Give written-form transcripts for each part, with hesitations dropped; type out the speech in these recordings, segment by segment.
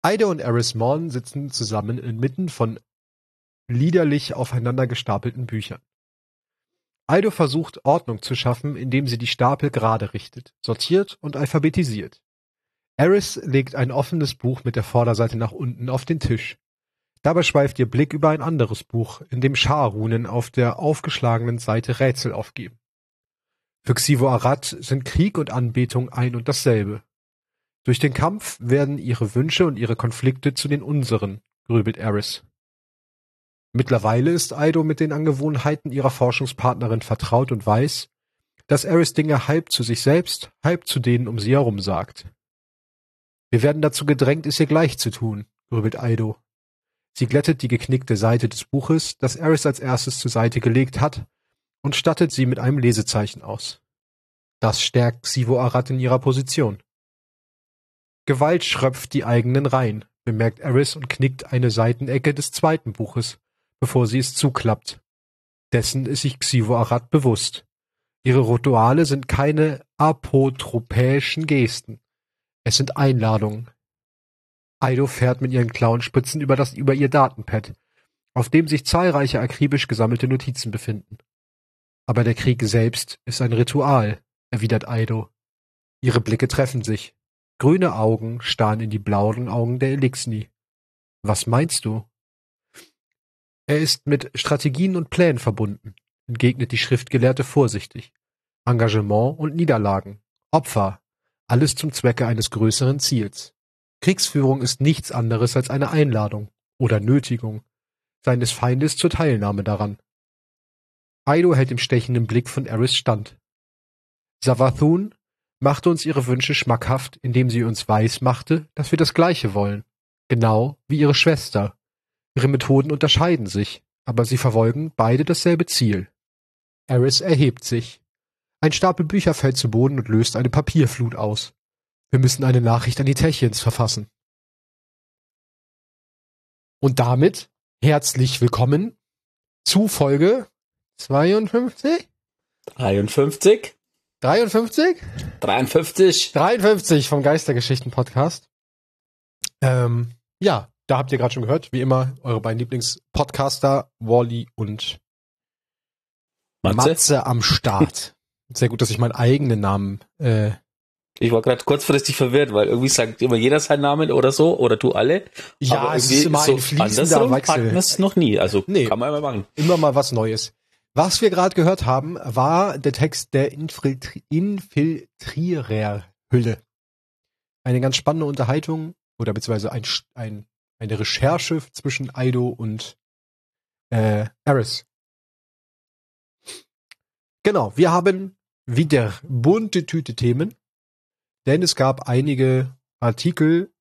Ido und Eris Morn sitzen zusammen inmitten von liederlich aufeinander gestapelten Büchern. Ido versucht, Ordnung zu schaffen, indem sie die Stapel gerade richtet, sortiert und alphabetisiert. Eris legt ein offenes Buch mit der Vorderseite nach unten auf den Tisch. Dabei schweift ihr Blick über ein anderes Buch, in dem Schar-Runen auf der aufgeschlagenen Seite Rätsel aufgeben. Für Xivo Arad sind Krieg und Anbetung ein und dasselbe. Durch den Kampf werden ihre Wünsche und ihre Konflikte zu den unseren, grübelt Eris. Mittlerweile ist Ido mit den Angewohnheiten ihrer Forschungspartnerin vertraut und weiß, dass Eris Dinge halb zu sich selbst, halb zu denen um sie herum sagt. Wir werden dazu gedrängt, es ihr gleich zu tun, grübelt Ido. Sie glättet die geknickte Seite des Buches, das Eris als erstes zur Seite gelegt hat, und stattet sie mit einem Lesezeichen aus. Das stärkt Xivo Arad in ihrer Position. Gewalt schröpft die eigenen Reihen, bemerkt Eris und knickt eine Seitenecke des zweiten Buches, bevor sie es zuklappt. Dessen ist sich Xivo Arad bewusst. Ihre Rituale sind keine apotropäischen Gesten. Es sind Einladungen. Ido fährt mit ihren Klauenspitzen über ihr Datenpad, auf dem sich zahlreiche akribisch gesammelte Notizen befinden. Aber der Krieg selbst ist ein Ritual, erwidert Ido. Ihre Blicke treffen sich. Grüne Augen starren in die blauen Augen der Elixni. Was meinst du? Er ist mit Strategien und Plänen verbunden, entgegnet die Schriftgelehrte vorsichtig. Engagement und Niederlagen, Opfer, alles zum Zwecke eines größeren Ziels. Kriegsführung ist nichts anderes als eine Einladung oder Nötigung seines Feindes zur Teilnahme daran. Ido hält im stechenden Blick von Eris stand. Savathun machte uns ihre Wünsche schmackhaft, indem sie uns weismachte, dass wir das Gleiche wollen, genau wie ihre Schwester. Ihre Methoden unterscheiden sich, aber sie verfolgen beide dasselbe Ziel. Eris erhebt sich. Ein Stapel Bücher fällt zu Boden und löst eine Papierflut aus. Wir müssen eine Nachricht an die Techins verfassen. Und damit herzlich willkommen zu Folge 52? 53? 53? 53. 53 vom Geistergeschichten-Podcast. Ja, da habt ihr gerade schon gehört, wie immer, eure beiden Lieblingspodcaster, Wally und Matze am Start. Sehr gut, dass ich meinen eigenen Namen Ich war gerade kurzfristig verwirrt, weil irgendwie sagt immer jeder seinen Namen oder so, oder du alle. Ja, aber es ist immer so ein fließender Wechsel. Hatten wir es noch nie, also Nee. kann man immer machen. Immer mal was Neues. Was wir gerade gehört haben, war der Text der Infiltriererhülle. Eine ganz spannende Unterhaltung oder beziehungsweise eine Recherche zwischen Ido und Eris. Genau, wir haben wieder bunte Tüte Themen, denn es gab einige Artikel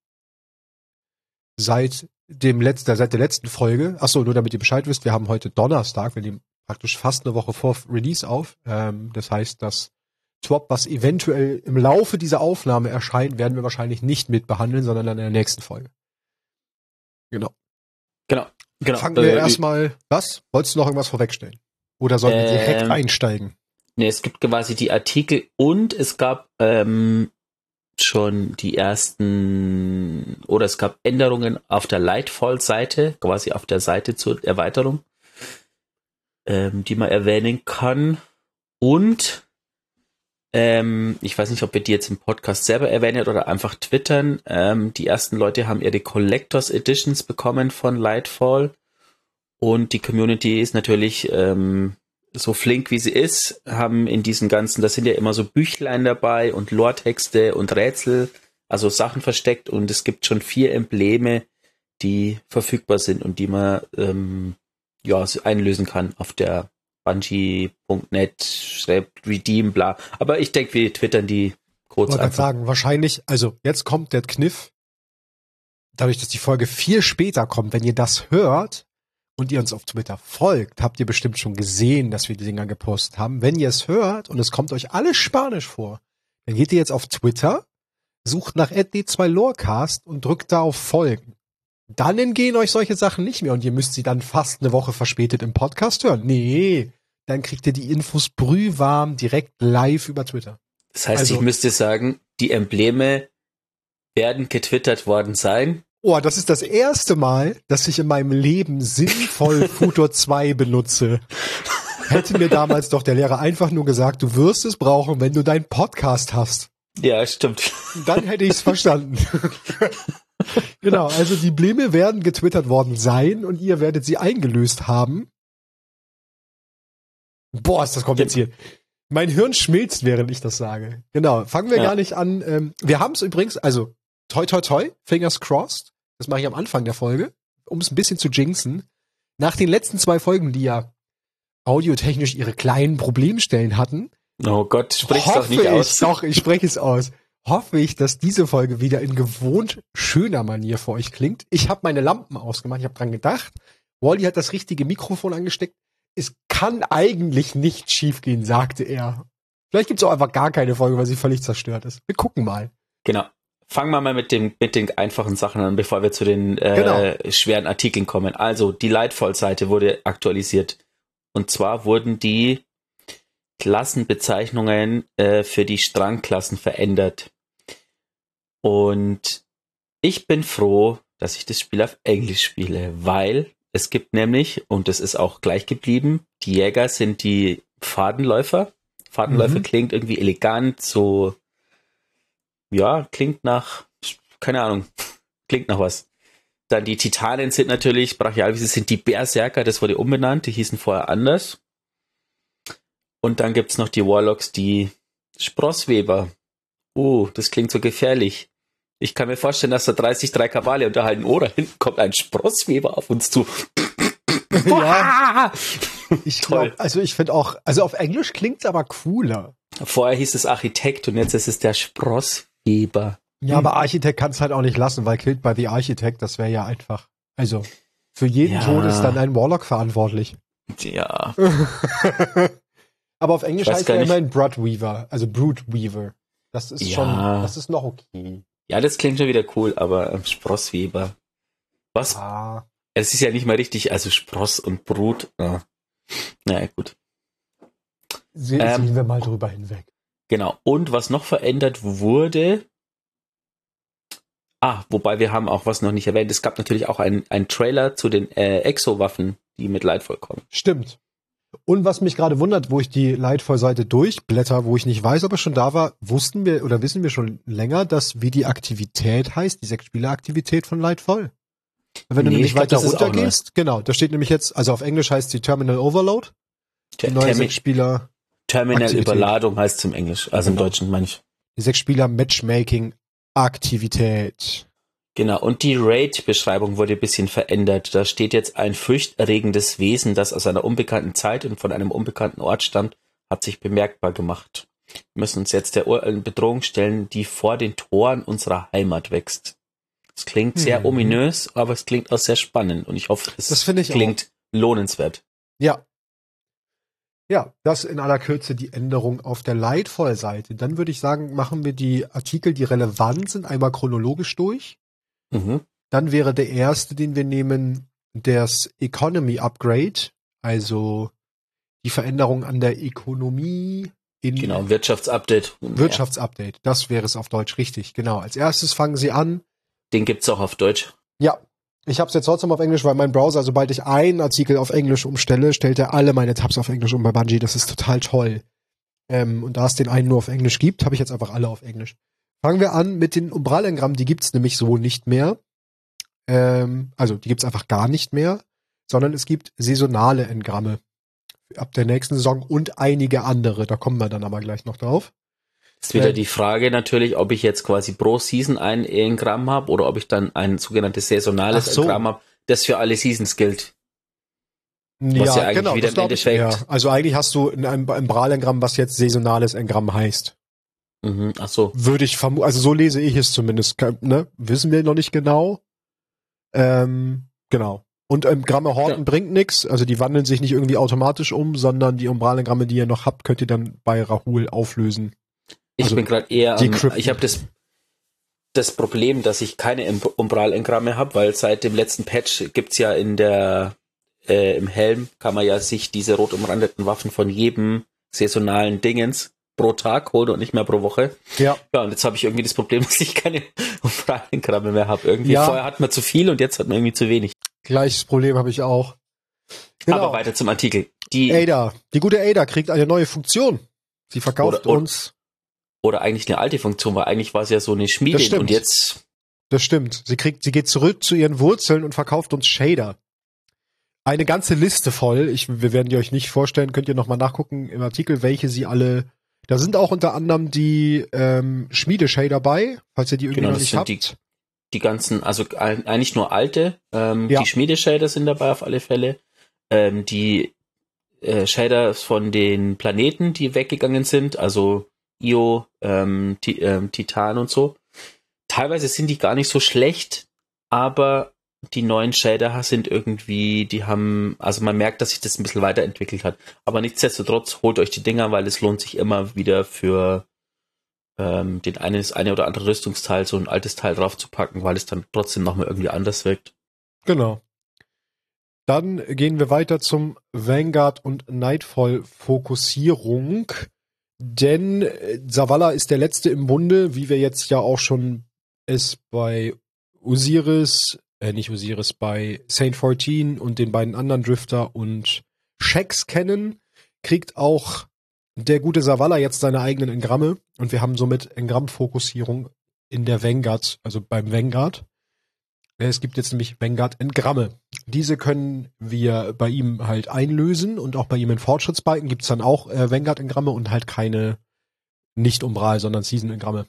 seit der letzten Folge. Achso, nur damit ihr Bescheid wisst, wir haben heute Donnerstag, wir nehmen praktisch fast eine Woche vor Release auf. Das heißt, das Swap, was eventuell im Laufe dieser Aufnahme erscheint, werden wir wahrscheinlich nicht mit behandeln, sondern dann in der nächsten Folge. Genau. Fangen wir erstmal, was? Wolltest du noch irgendwas vorwegstellen? Oder sollen wir direkt einsteigen? Nee, es gibt quasi die Artikel und es gab schon die ersten, oder es gab Änderungen auf der Lightfall-Seite, quasi auf der Seite zur Erweiterung, die man erwähnen kann. Und ich weiß nicht, ob wir die jetzt im Podcast selber erwähnen oder einfach twittern. Die ersten Leute haben ihre Collectors Editions bekommen von Lightfall und die Community ist natürlich so flink wie sie ist, haben in diesen ganzen, da sind ja immer so Büchlein dabei und Lore-Texte und Rätsel, also Sachen versteckt und es gibt schon 4 Embleme, die verfügbar sind und die man einlösen kann auf der Bungie.net, Redeem, bla. Aber ich denke, wir twittern die Codes einfach. Ich wollte sagen, wahrscheinlich, also jetzt kommt der Kniff, dadurch, dass die Folge viel später kommt, wenn ihr das hört und ihr uns auf Twitter folgt, habt ihr bestimmt schon gesehen, dass wir die Dinger gepostet haben. Wenn ihr es hört und es kommt euch alles Spanisch vor, dann geht ihr jetzt auf Twitter, sucht nach @d2lorecast und drückt da auf Folgen. Dann entgehen euch solche Sachen nicht mehr und ihr müsst sie dann fast eine Woche verspätet im Podcast hören. Nee, dann kriegt ihr die Infos brühwarm direkt live über Twitter. Das heißt, ich müsste sagen, die Embleme werden getwittert worden sein Oh, das ist das erste Mal, dass ich in meinem Leben sinnvoll Futur 2 benutze. Hätte mir damals doch der Lehrer einfach nur gesagt, du wirst es brauchen, wenn du deinen Podcast hast. Ja, stimmt. Dann hätte ich es verstanden. Genau, also die Probleme werden getwittert worden sein und ihr werdet sie eingelöst haben. Boah, ist das kompliziert. Mein Hirn schmilzt, während ich das sage. Genau, fangen wir gar nicht an. Wir haben es übrigens, also toi toi toi, fingers crossed. Das mache ich am Anfang der Folge, um es ein bisschen zu jinxen. Nach den letzten 2 Folgen, die ja audiotechnisch ihre kleinen Problemstellen hatten. Oh Gott, sprich doch nicht aus. Doch, ich spreche es aus. Hoffe ich, dass diese Folge wieder in gewohnt schöner Manier für euch klingt. Ich habe meine Lampen ausgemacht, ich habe dran gedacht. Wally hat das richtige Mikrofon angesteckt. Es kann eigentlich nicht schiefgehen, sagte er. Vielleicht gibt's auch einfach gar keine Folge, weil sie völlig zerstört ist. Wir gucken mal. Genau. Fangen wir mal mit den einfachen Sachen an, bevor wir zu den schweren Artikeln kommen. Also, die Lightfall-Seite wurde aktualisiert. Und zwar wurden die Klassenbezeichnungen für die Strangklassen verändert. Und ich bin froh, dass ich das Spiel auf Englisch spiele, weil es gibt nämlich, und das ist auch gleich geblieben, die Jäger sind die Fadenläufer. Fadenläufer klingt irgendwie elegant, so, ja, klingt nach, keine Ahnung, klingt nach was. Dann die Titanen sind natürlich, brachialwesen sind die Berserker, das wurde umbenannt, die hießen vorher anders. Und dann gibt's noch die Warlocks, die Sprossweber. Das klingt so gefährlich. Ich kann mir vorstellen, dass da 3 Kabale unterhalten. Da hinten kommt ein Sprossweber auf uns zu. Ja, ich glaube, also ich finde auch, also auf Englisch klingt's aber cooler. Vorher hieß es Architekt und jetzt ist es der Sprossweber. Ja, aber Architekt kann's halt auch nicht lassen, weil Killed by the Architect, das wäre ja einfach, also für jeden Tod ist dann ein Warlock verantwortlich. Ja. Aber auf Englisch heißt er immerhin Broodweaver, also Broodweaver. Das ist schon, das ist noch okay. Ja, das klingt schon wieder cool, aber Sprossweber. Was? Es ist ja nicht mal richtig, also Spross und Brut. Naja, gut. Sehen wir mal drüber hinweg. Genau. Und was noch verändert wurde, wobei wir haben auch was noch nicht erwähnt, es gab natürlich auch einen Trailer zu den Exo-Waffen, die mit Lightfall kommen. Stimmt. Und was mich gerade wundert, wo ich die Lightfall-Seite durchblätter, wo ich nicht weiß, ob es schon da war, wissen wir schon länger, dass wie die Aktivität heißt, die 6-Spieler-Aktivität von Lightfall. Wenn du nämlich weiter runter gehst, genau, da steht nämlich jetzt, also auf Englisch heißt sie Terminal Overload. Die neue 6-Spieler Terminal Überladung heißt es im Englisch, also im Deutschen meine ich. Die 6-Spieler Matchmaking-Aktivität. Genau, und die Raid-Beschreibung wurde ein bisschen verändert. Da steht jetzt ein furchterregendes Wesen, das aus einer unbekannten Zeit und von einem unbekannten Ort stammt, hat sich bemerkbar gemacht. Wir müssen uns jetzt der Bedrohung stellen, die vor den Toren unserer Heimat wächst. Es klingt sehr ominös, aber es klingt auch sehr spannend und ich hoffe, es klingt lohnenswert. Ja. Ja, das in aller Kürze die Änderung auf der Lightfall-Seite. Dann würde ich sagen, machen wir die Artikel, die relevant sind, einmal chronologisch durch. Dann wäre der erste, den wir nehmen, das Economy Upgrade, also die Veränderung an der Ökonomie. Genau, Wirtschaftsupdate. Wirtschaftsupdate, das wäre es auf Deutsch richtig. Genau, als erstes fangen sie an. Den gibt's auch auf Deutsch. Ja, ich habe es jetzt trotzdem auf Englisch, weil mein Browser, sobald ich einen Artikel auf Englisch umstelle, stellt er alle meine Tabs auf Englisch um bei Bungie. Das ist total toll. Und da es den einen nur auf Englisch gibt, habe ich jetzt einfach alle auf Englisch. Fangen wir an mit den Umbralengrammen, die gibt's nämlich so nicht mehr. Also die gibt's einfach gar nicht mehr, sondern es gibt saisonale Engramme ab der nächsten Saison und einige andere. Da kommen wir dann aber gleich noch drauf. Ist wieder die Frage natürlich, ob ich jetzt quasi pro Season ein Engramm habe oder ob ich dann ein sogenanntes saisonales Engramm habe, das für alle Seasons gilt. Was ja eigentlich wieder im Endeffekt. Ja. Also eigentlich hast du ein Umbralengramm, was jetzt saisonales Engramm heißt. Ach so. Würde ich vermuten, also so lese ich es zumindest, ne? Wissen wir noch nicht genau. Genau. Und Gramme Horten bringt nichts, also die wandeln sich nicht irgendwie automatisch um, sondern die Umbralengramme, die ihr noch habt, könnt ihr dann bei Rahul auflösen. Ich bin gerade eher ich habe das Problem, dass ich keine Umbralengramme habe, weil seit dem letzten Patch gibt's ja in der im Helm kann man ja sich diese rot umrandeten Waffen von jedem saisonalen Dingens pro Tag holen und nicht mehr pro Woche. Ja. Ja, und jetzt habe ich irgendwie das Problem, dass ich keine Umfragenkramme mehr habe. Irgendwie Ja. vorher hat man zu viel und jetzt hat man irgendwie zu wenig. Gleiches Problem habe ich auch. Genau. Aber weiter zum Artikel. Die gute Ada kriegt eine neue Funktion. Sie verkauft uns. Oder eigentlich eine alte Funktion, weil eigentlich war es ja so eine Schmiede. Das stimmt. Und jetzt. Das stimmt. Sie geht zurück zu ihren Wurzeln und verkauft uns Shader. Eine ganze Liste voll. Wir werden die euch nicht vorstellen. Könnt ihr nochmal nachgucken im Artikel, welche sie alle. Da sind auch unter anderem die Schmiede-Shader bei, falls ihr die irgendwie noch nicht habt. Die ganzen, also eigentlich nur alte. Die Schmiede-Shader sind dabei auf alle Fälle. Die Shader von den Planeten, die weggegangen sind, also Io, Titan und so. Teilweise sind die gar nicht so schlecht, aber die neuen Shader sind irgendwie, die haben, also man merkt, dass sich das ein bisschen weiterentwickelt hat. Aber nichtsdestotrotz holt euch die Dinger, weil es lohnt sich immer wieder für das eine oder andere Rüstungsteil, so ein altes Teil draufzupacken, weil es dann trotzdem nochmal irgendwie anders wirkt. Genau. Dann gehen wir weiter zum Vanguard und Nightfall Fokussierung. Denn Zavala ist der letzte im Bunde, wie wir jetzt ja auch schon es bei bei Saint 14 und den beiden anderen Drifter und Shax kennen, kriegt auch der gute Zavala jetzt seine eigenen Engramme und wir haben somit Engramm-Fokussierung in der Vanguard, also beim Vanguard. Es gibt jetzt nämlich Vanguard-Engramme. Diese können wir bei ihm halt einlösen und auch bei ihm in Fortschrittsbalken gibt's dann auch Vanguard-Engramme und halt keine nicht Umbral, sondern Season-Engramme.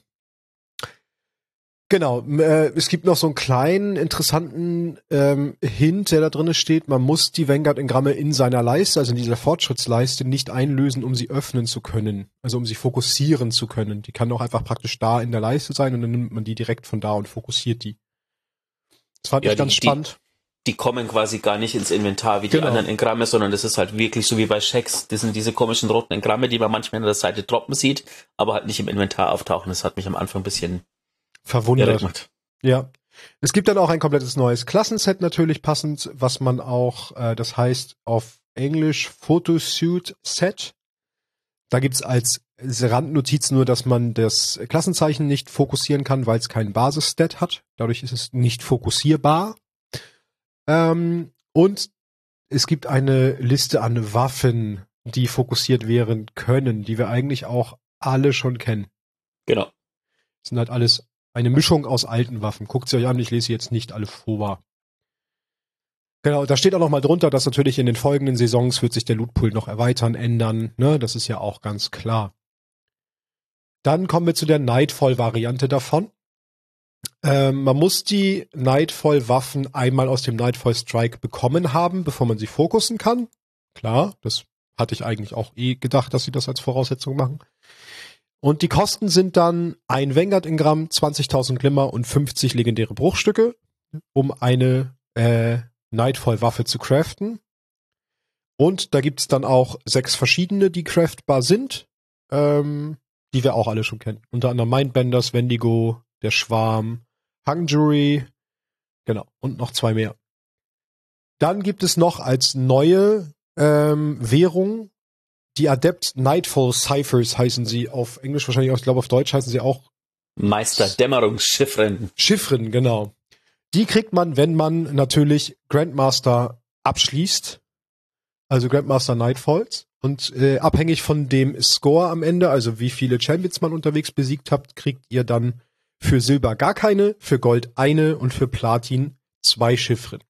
Genau, es gibt noch so einen kleinen, interessanten Hint, der da drin steht. Man muss die Vanguard-Engramme in seiner Leiste, also in dieser Fortschrittsleiste, nicht einlösen, um sie öffnen zu können. Also um sie fokussieren zu können. Die kann auch einfach praktisch da in der Leiste sein und dann nimmt man die direkt von da und fokussiert die. Das fand ich ganz spannend. Die kommen quasi gar nicht ins Inventar wie die anderen Engramme, sondern das ist halt wirklich so wie bei Shax. Das sind diese komischen roten Engramme, die man manchmal an der Seite droppen sieht, aber halt nicht im Inventar auftauchen. Das hat mich am Anfang ein bisschen verwundert. Ja. Es gibt dann auch ein komplettes neues Klassenset natürlich passend, was man auch, das heißt auf Englisch Photosuit Set. Da gibt's als Randnotiz nur, dass man das Klassenzeichen nicht fokussieren kann, weil es kein Basisstat hat. Dadurch ist es nicht fokussierbar. Und es gibt eine Liste an Waffen, die fokussiert werden können, die wir eigentlich auch alle schon kennen. Genau. Das sind halt alles eine Mischung aus alten Waffen. Guckt sie euch an, ich lese sie jetzt nicht alle vor. Genau, da steht auch noch mal drunter, dass natürlich in den folgenden Saisons wird sich der Lootpool noch erweitern, ändern. Ne, das ist ja auch ganz klar. Dann kommen wir zu der Nightfall-Variante davon. Man muss die Nightfall-Waffen einmal aus dem Nightfall Strike bekommen haben, bevor man sie fokussen kann. Klar, das hatte ich eigentlich auch gedacht, dass sie das als Voraussetzung machen. Und die Kosten sind dann ein Vanguard-Engramm, 20.000 Glimmer und 50 legendäre Bruchstücke, um eine Nightfall-Waffe zu craften. Und da gibt's dann auch 6 verschiedene, die craftbar sind, die wir auch alle schon kennen. Unter anderem Mindbenders, Wendigo, der Schwarm, Hangjury, genau, und noch 2 mehr. Dann gibt es noch als neue Währung die Adept Nightfall Ciphers heißen sie auf Englisch wahrscheinlich auch, ich glaube auf Deutsch heißen sie auch Meisterdämmerungsschiffren. Chiffren, genau. Die kriegt man, wenn man natürlich Grandmaster abschließt, also Grandmaster Nightfalls. Und abhängig von dem Score am Ende, also wie viele Champions man unterwegs besiegt habt, kriegt ihr dann für Silber gar keine, für Gold eine und für Platin 2 Chiffren.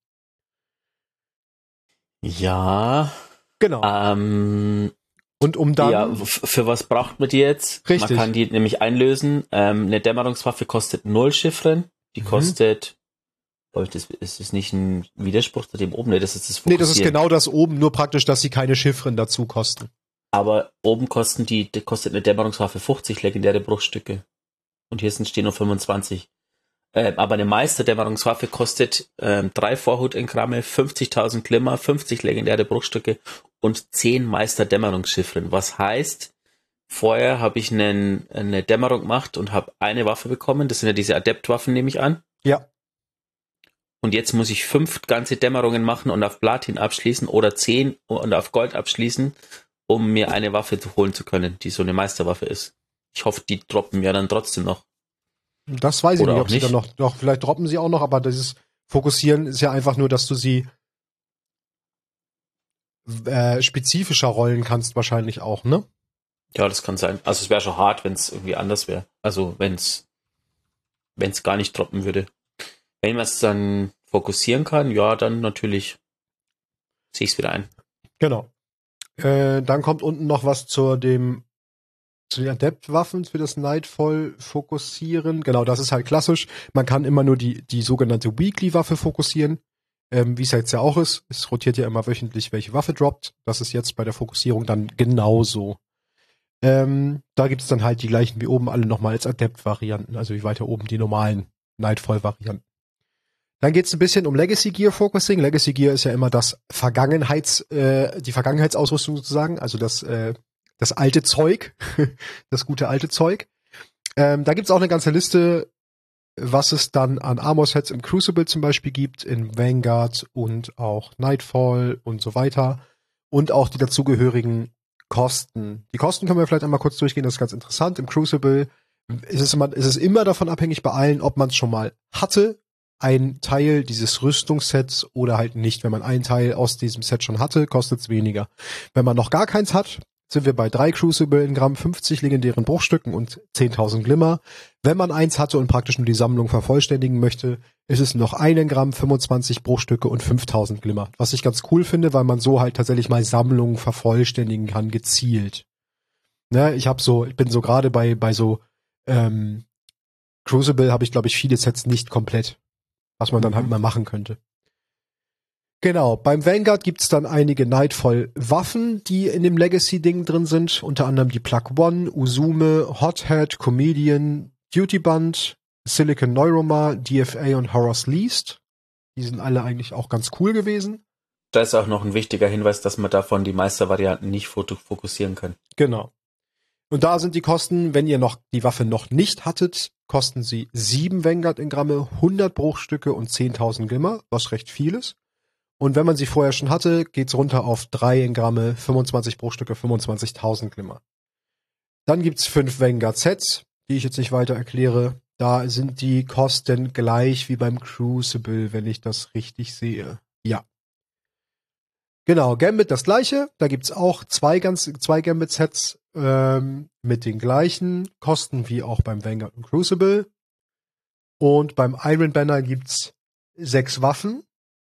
Ja. Genau. Und um dann... Ja, für was braucht man die jetzt? Richtig. Man kann die nämlich einlösen. Eine Dämmerungswaffe kostet 0 Chiffren. Die kostet... Das ist nicht ein Widerspruch zu dem oben. Nee, das ist das Fokussieren. Nee, das ist genau das oben, nur praktisch, dass sie keine Chiffren dazu kosten. Aber oben kostet eine Dämmerungswaffe 50 legendäre Bruchstücke. Und hier stehen nur 25. Aber eine Meisterdämmerungswaffe kostet 3 Vorhutengramme, 50.000 Glimmer, 50 legendäre Bruchstücke und 10 Meisterdämmerungsschiffren. Was heißt, vorher habe ich eine Dämmerung gemacht und habe eine Waffe bekommen. Das sind ja diese Adeptwaffen, nehme ich an. Ja. Und jetzt muss ich 5 ganze Dämmerungen machen und auf Platin abschließen oder 10 und auf Gold abschließen. um mir eine Waffe holen zu können, die so eine Meisterwaffe ist. Ich hoffe, die droppen ja dann trotzdem noch. Das weiß ich Oder nicht, auch ob sie dann nicht. noch, vielleicht droppen sie auch noch, aber dieses Fokussieren ist ja einfach nur, dass du sie spezifischer rollen kannst wahrscheinlich auch, ne? Ja, das kann sein. Also es wäre schon hart, wenn es irgendwie anders wäre. Also wenn es gar nicht droppen würde. Wenn man es dann fokussieren kann, ja, dann natürlich sehe ich es wieder ein. Genau. Dann kommt unten noch was zu den Adept-Waffen für das Nightfall fokussieren. Genau, das ist halt klassisch. Man kann immer nur die sogenannte Weekly-Waffe fokussieren. Wie es jetzt ja auch ist. Es rotiert ja immer wöchentlich, welche Waffe droppt. Das ist jetzt bei der Fokussierung dann genauso. Da gibt es dann halt die gleichen wie oben alle nochmal als Adept-Varianten, also wie weiter oben die normalen Nightfall-Varianten. Dann geht es ein bisschen um Legacy Gear Focusing. Legacy Gear ist ja immer die Vergangenheitsausrüstung sozusagen, also das alte Zeug, das gute alte Zeug. Da gibt's auch eine ganze Liste, was es dann an Armor-Sets im Crucible zum Beispiel gibt, in Vanguard und auch Nightfall und so weiter. Und auch die dazugehörigen Kosten. Die Kosten können wir vielleicht einmal kurz durchgehen, das ist ganz interessant. Im Crucible ist es immer davon abhängig bei allen, ob man es schon mal hatte, ein Teil dieses Rüstungssets oder halt nicht. Wenn man einen Teil aus diesem Set schon hatte, kostet es weniger. Wenn man noch gar keins hat, sind wir bei 3 Crucible in Gramm, 50 legendären Bruchstücken und 10.000 Glimmer. Wenn man eins hatte und praktisch nur die Sammlung vervollständigen möchte, ist es noch 1 Gramm, 25 Bruchstücke und 5.000 Glimmer. Was ich ganz cool finde, weil man so halt tatsächlich mal Sammlungen vervollständigen kann, gezielt. Ne, ich bin so gerade bei so Crucible habe ich, glaube ich, viele Sets nicht komplett, was man dann halt mal machen könnte. Genau, beim Vanguard gibt's dann einige Nightfall-Waffen, die in dem Legacy-Ding drin sind. Unter anderem die Plug One, Usume, Hothead, Comedian, Duty Band, Silicon Neuroma, DFA und Horror's Least. Die sind alle eigentlich auch ganz cool gewesen. Da ist auch noch ein wichtiger Hinweis, dass man davon die Meistervarianten nicht fokussieren kann. Genau. Und da sind die Kosten, wenn ihr noch die Waffe noch nicht hattet, kosten sie 7 Vanguard in Gramme, 100 Bruchstücke und 10.000 Glimmer, was recht viel ist. Und wenn man sie vorher schon hatte, geht's runter auf 3 in Gramme, 25 Bruchstücke, 25.000 Glimmer. Dann gibt's 5 Vanguard-Sets, die ich jetzt nicht weiter erkläre. Da sind die Kosten gleich wie beim Crucible, wenn ich das richtig sehe. Ja. Genau, Gambit das gleiche. Da gibt's auch zwei Gambit-Sets mit den gleichen Kosten wie auch beim Vanguard und Crucible. Und beim Iron Banner gibt's 6 Waffen.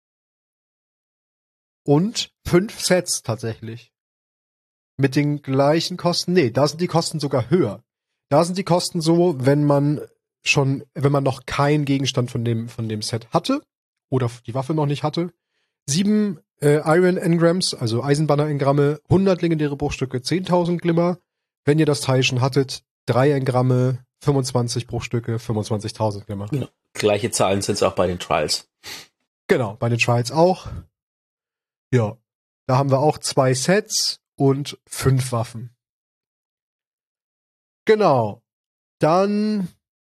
Und 5 Sets tatsächlich. Mit den gleichen Kosten. Nee, da sind die Kosten sogar höher. Da sind die Kosten so, wenn man noch keinen Gegenstand von dem Set hatte oder die Waffe noch nicht hatte. 7 Iron Engrams, also Eisenbanner-Engramme, 100 legendäre Bruchstücke, 10.000 Glimmer. Wenn ihr das Teil schon hattet, 3 Engramme, 25 Bruchstücke, 25.000 Glimmer. Genau. Gleiche Zahlen sind es auch bei den Trials. Genau, bei den Trials auch. Ja, da haben wir auch 2 Sets und 5 Waffen. Genau. Dann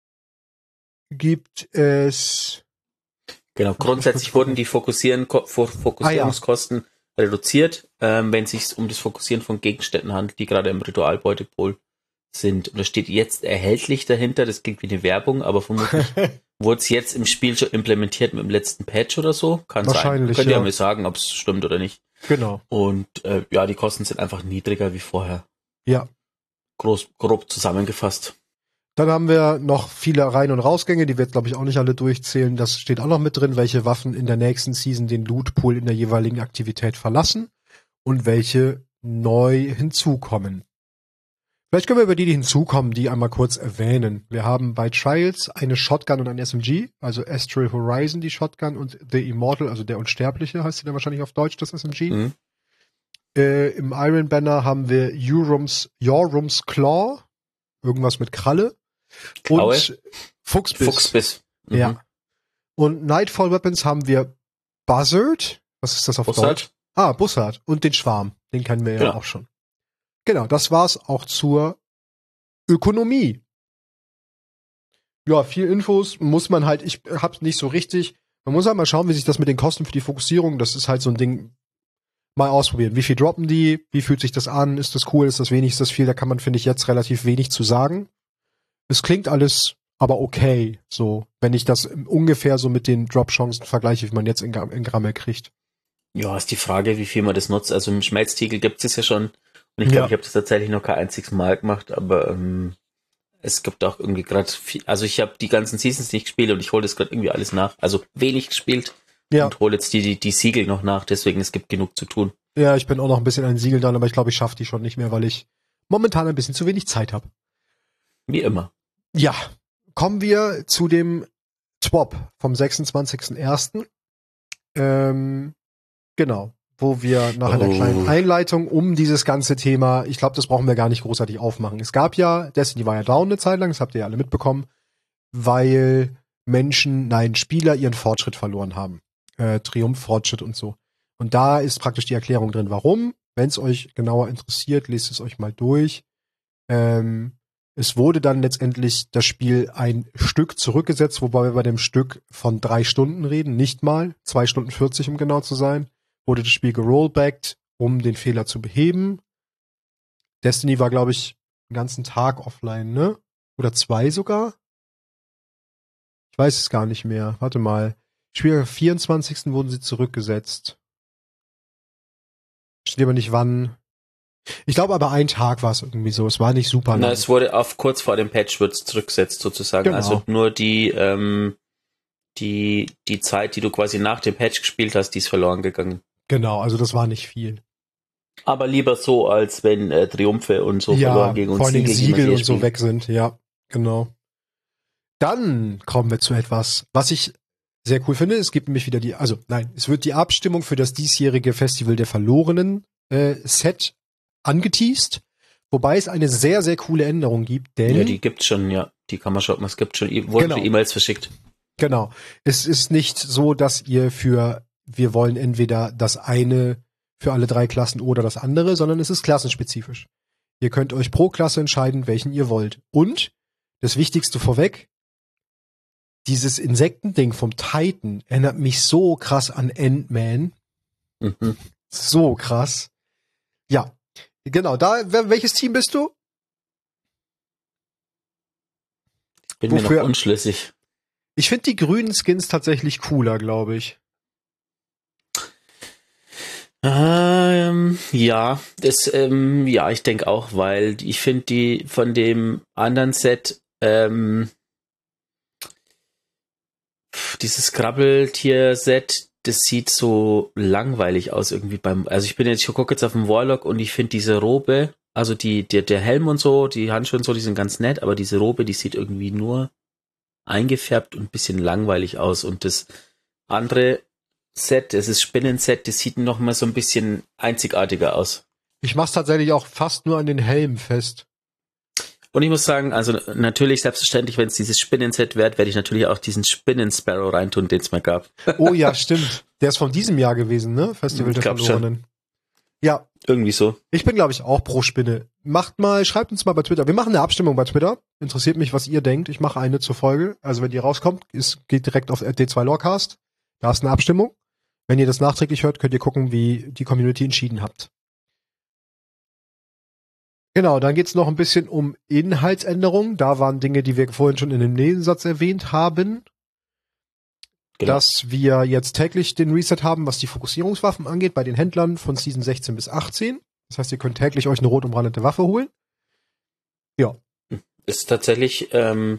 gibt es... Genau, grundsätzlich wurden die Fokussierungskosten reduziert, wenn es sich um das Fokussieren von Gegenständen handelt, die gerade im Ritualbeutepool sind. Und da steht jetzt erhältlich dahinter, das klingt wie eine Werbung, aber vermutlich wurde es jetzt im Spiel schon implementiert mit dem letzten Patch oder so. Kann wahrscheinlich, sein. Könnt ihr ja mir sagen, ob es stimmt oder nicht. Genau. Und die Kosten sind einfach niedriger wie vorher. Ja. Grob zusammengefasst. Dann haben wir noch viele Rein- und Rausgänge, die wir jetzt, glaube ich, auch nicht alle durchzählen. Das steht auch noch mit drin, welche Waffen in der nächsten Season den Lootpool in der jeweiligen Aktivität verlassen und welche neu hinzukommen. Vielleicht können wir über die hinzukommen, die einmal kurz erwähnen. Wir haben bei Trials eine Shotgun und ein SMG, also Astral Horizon die Shotgun und The Immortal, also der Unsterbliche, heißt sie dann wahrscheinlich auf Deutsch, das SMG. Mhm. Im Iron Banner haben wir Yorum's Claw, irgendwas mit Kralle. Klaue. Und Fuchsbiss. Mhm. Ja. Und Nightfall Weapons haben wir Buzzard. Was ist das auf Deutsch? Bussard. Und den Schwarm. Den kennen wir ja auch schon. Genau, das war's auch zur Ökonomie. Ja, viel Infos muss man halt, ich hab's nicht so richtig. Man muss halt mal schauen, wie sich das mit den Kosten für die Fokussierung, das ist halt so ein Ding, mal ausprobieren. Wie viel droppen die? Wie fühlt sich das an? Ist das cool? Ist das wenig? Ist das viel? Da kann man, finde ich, jetzt relativ wenig zu sagen. Es klingt alles aber okay, so, wenn ich das ungefähr so mit den Drop-Chancen vergleiche, wie man jetzt in Grammel kriegt. Ja, ist die Frage, wie viel man das nutzt. Also im Schmelztiegel gibt es ja schon. Und ich glaube, ich habe das tatsächlich noch kein einziges Mal gemacht, aber es gibt auch irgendwie gerade viel, also ich habe die ganzen Seasons nicht gespielt und ich hole das gerade irgendwie alles nach. Also wenig gespielt und hole jetzt die Siegel noch nach, deswegen es gibt genug zu tun. Ja, ich bin auch noch ein bisschen an den Siegeln dran, aber ich glaube, ich schaffe die schon nicht mehr, weil ich momentan ein bisschen zu wenig Zeit habe. Wie immer. Ja, kommen wir zu dem Swap vom 26.01. Genau, wo wir nach einer kleinen Einleitung um dieses ganze Thema, ich glaube, das brauchen wir gar nicht großartig aufmachen. Es gab ja, Destiny war ja down eine Zeit lang, das habt ihr ja alle mitbekommen, weil Spieler ihren Fortschritt verloren haben. Triumph, Fortschritt und so. Und da ist praktisch die Erklärung drin, warum. Wenn es euch genauer interessiert, lest es euch mal durch. Es wurde dann letztendlich das Spiel ein Stück zurückgesetzt, wobei wir bei dem Stück von 3 Stunden reden, nicht mal 2 Stunden 40, um genau zu sein. Wurde das Spiel gerollbackt, um den Fehler zu beheben. Destiny war, glaube ich, den ganzen Tag offline, ne? Oder 2 sogar? Ich weiß es gar nicht mehr. Warte mal. Spiel am 24. wurden sie zurückgesetzt. Steht aber nicht wann. Ich glaube aber ein Tag war es irgendwie so. Es war nicht super lang. Na, es wurde auf kurz vor dem Patch wird's zurückgesetzt sozusagen. Genau. Also nur die Zeit, die du quasi nach dem Patch gespielt hast, die ist verloren gegangen. Genau, also das war nicht viel. Aber lieber so, als wenn Triumphe und so verloren gingen und vor allem Siegel und so spielt. weg sind. Ja, genau. Dann kommen wir zu etwas, was ich sehr cool finde. Es gibt nämlich wieder es wird die Abstimmung für das diesjährige Festival der Verlorenen Set angeteast, wobei es eine sehr, sehr coole Änderung gibt, denn... Ja, die gibt's schon, ja. Die kann man shoppen. Es gibt schon, wurden schon E-Mails verschickt. Genau. Es ist nicht so, dass wir wollen entweder das eine für alle 3 Klassen oder das andere, sondern es ist klassenspezifisch. Ihr könnt euch pro Klasse entscheiden, welchen ihr wollt. Und, das Wichtigste vorweg, dieses Insektending vom Titan erinnert mich so krass an Ant-Man. Mhm. So krass. Ja, genau. Welches Team bist du? Ich bin mir noch unschlüssig. Ich finde die grünen Skins tatsächlich cooler, glaube ich. Ja, ich denke auch, weil ich finde die von dem anderen Set, dieses Krabbeltier-Set, das sieht so langweilig aus irgendwie ich gucke jetzt auf den Warlock und ich finde diese Robe, also der Helm und so, die Handschuhe und so, die sind ganz nett, aber diese Robe, die sieht irgendwie nur eingefärbt und ein bisschen langweilig aus und das andere Set, das ist Spinnenset, das sieht noch mal so ein bisschen einzigartiger aus. Ich mach's tatsächlich auch fast nur an den Helm fest. Und ich muss sagen, also natürlich, selbstverständlich, wenn es dieses Spinnenset wird, werde ich natürlich auch diesen Spinnen-Sparrow reintun, den es mal gab. Oh ja, stimmt. Der ist von diesem Jahr gewesen, ne? Festival der Verlorenen. Schon. Ja. Irgendwie so. Ich bin, glaube ich, auch pro Spinne. Schreibt uns mal bei Twitter. Wir machen eine Abstimmung bei Twitter. Interessiert mich, was ihr denkt. Ich mache eine zur Folge. Also wenn die rauskommt, geht direkt auf D2 Lorecast. Da ist eine Abstimmung. Wenn ihr das nachträglich hört, könnt ihr gucken, wie die Community entschieden habt. Genau, dann geht's noch ein bisschen um Inhaltsänderungen. Da waren Dinge, die wir vorhin schon in dem Nebensatz erwähnt haben. Genau. Dass wir jetzt täglich den Reset haben, was die Fokussierungswaffen angeht, bei den Händlern von Season 16 bis 18. Das heißt, ihr könnt täglich euch eine rot umrandete Waffe holen. Ja. Ist tatsächlich,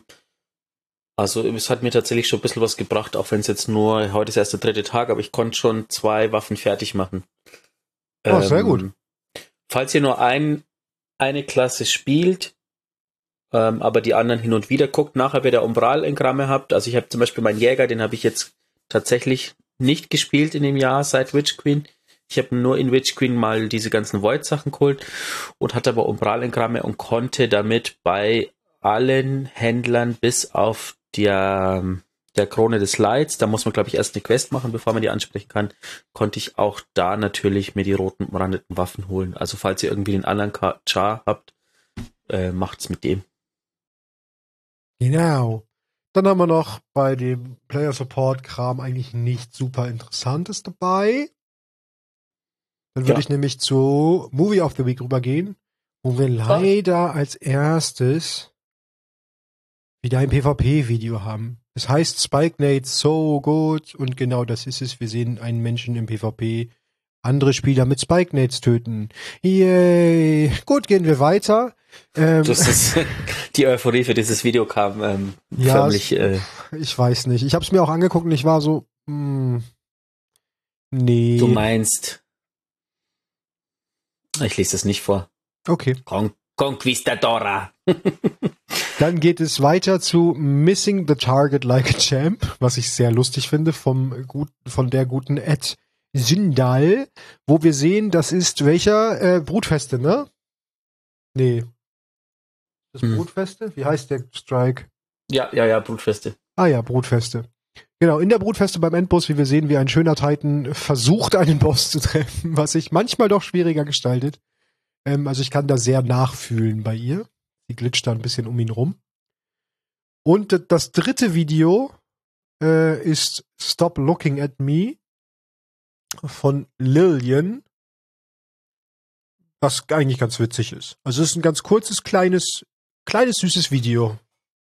es hat mir tatsächlich schon ein bisschen was gebracht, auch wenn es jetzt nur, heute ist erst der 3. Tag, aber ich konnte schon 2 Waffen fertig machen. Oh, sehr gut. Falls ihr nur eine Klasse spielt, aber die anderen hin und wieder guckt, nachher, wer der Umbral-Engramme habt. Also ich habe zum Beispiel meinen Jäger, den habe ich jetzt tatsächlich nicht gespielt in dem Jahr seit Witch Queen. Ich habe nur in Witch Queen mal diese ganzen Void-Sachen geholt und hatte aber Umbral-Engramme und konnte damit bei allen Händlern bis auf der Krone des Lights, da muss man, glaube ich, erst eine Quest machen, bevor man die ansprechen kann, konnte ich auch da natürlich mir die roten umrandeten Waffen holen. Also falls ihr irgendwie den anderen Char habt, macht's mit dem. Genau. Dann haben wir noch bei dem Player-Support-Kram eigentlich nichts super Interessantes dabei. Dann würde ich nämlich zu Movie of the Week rübergehen, wo wir leider als erstes wieder ein PvP-Video haben. Es heißt Spike Nate so gut und genau das ist es. Wir sehen einen Menschen im PvP andere Spieler mit Spike Nates töten. Yay! Gut, gehen wir weiter. Das ist, die Euphorie für dieses Video kam förmlich. Ich weiß nicht. Ich habe es mir auch angeguckt und ich war so, nee. Du meinst, ich lese es nicht vor. Okay. Conquistadora. Dann geht es weiter zu Missing the Target Like a Champ, was ich sehr lustig finde, von der guten Ed Sindal, wo wir sehen, das ist welcher? Brutfeste, ne? Nee. Das Brutfeste? Wie heißt der Strike? Ja, Brutfeste. Ah ja, Brutfeste. Genau, in der Brutfeste beim Endboss, wie wir sehen, wie ein schöner Titan versucht, einen Boss zu treffen, was sich manchmal doch schwieriger gestaltet. Also ich kann da sehr nachfühlen bei ihr. Sie glitscht da ein bisschen um ihn rum. Und das dritte Video ist Stop Looking at Me von Lillian, was eigentlich ganz witzig ist. Also es ist ein ganz kurzes, kleines, süßes Video,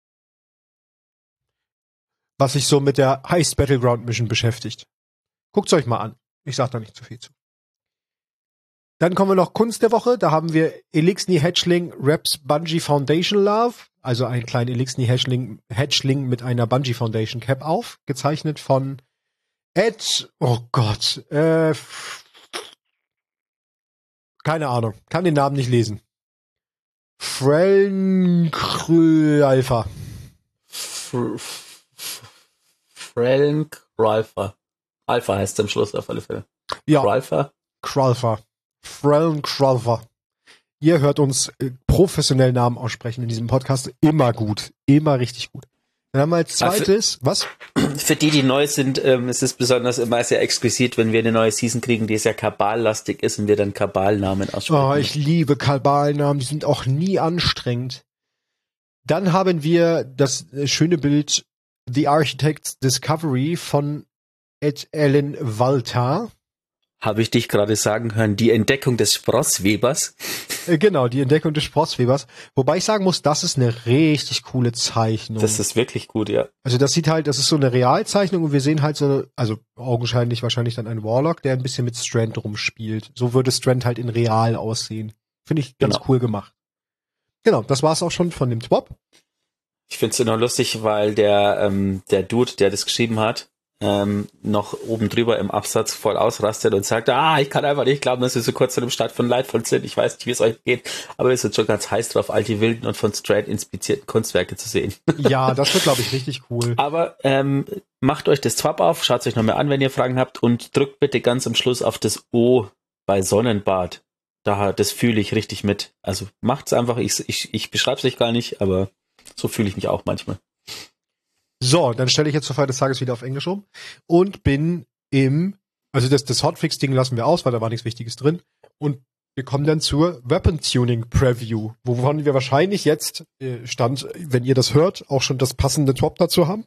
was sich so mit der Heist Battleground Mission beschäftigt. Guckt's euch mal an. Ich sag da nicht zu viel zu. Dann kommen wir noch Kunst der Woche. Da haben wir Elixni Hatchling Raps Bungie Foundation Love, also einen kleinen Elixni Hatchling mit einer Bungie Foundation Cap auf, gezeichnet von Ed, oh Gott, keine Ahnung, kann den Namen nicht lesen. Frelnkrl Alpha. Frelnkralfa. Alpha heißt es am Schluss auf alle Fälle. Ja. Kralfa. Frelnkralfa. Ihr hört uns professionell Namen aussprechen in diesem Podcast. Immer gut. Immer richtig gut. Dann haben wir als zweites, was? Für die neu sind, ist es besonders immer sehr exquisit, wenn wir eine neue Season kriegen, die sehr kaballastig ist und wir dann Kabalnamen aussprechen. Oh, ich liebe Kabalnamen, die sind auch nie anstrengend. Dann haben wir das schöne Bild The Architect's Discovery von Ed Allen Walter. Habe ich dich gerade sagen hören, die Entdeckung des Sprosswebers? Genau, die Entdeckung des Sprosswebers. Wobei ich sagen muss, das ist eine richtig coole Zeichnung. Das ist wirklich gut, ja. Also das ist so eine Realzeichnung und wir sehen halt also augenscheinlich wahrscheinlich dann ein Warlock, der ein bisschen mit Strand rumspielt. So würde Strand halt in real aussehen. Finde ich ganz cool gemacht. Genau, das war's auch schon von dem Twop. Ich finde es nur lustig, weil der Dude, der das geschrieben hat, noch oben drüber im Absatz voll ausrastet und sagt, ich kann einfach nicht glauben, dass wir so kurz vor dem Start von Lightfall sind. Ich weiß nicht, wie es euch geht, aber wir sind schon ganz heiß drauf, all die wilden und von Strand inspizierten Kunstwerke zu sehen. Ja, das wird, glaube ich, richtig cool. Aber macht euch das Twap auf, schaut es euch nochmal an, wenn ihr Fragen habt und drückt bitte ganz am Schluss auf das O bei Sonnenbad. Das fühle ich richtig mit. Also macht's einfach, ich beschreibe es euch gar nicht, aber so fühle ich mich auch manchmal. So, dann stelle ich jetzt zur Feier des Tages wieder auf Englisch um und bin also das Hotfix-Ding lassen wir aus, weil da war nichts Wichtiges drin. Und wir kommen dann zur Weapon Tuning Preview, wovon wir wahrscheinlich jetzt, Stand, wenn ihr das hört, auch schon das passende Top dazu haben.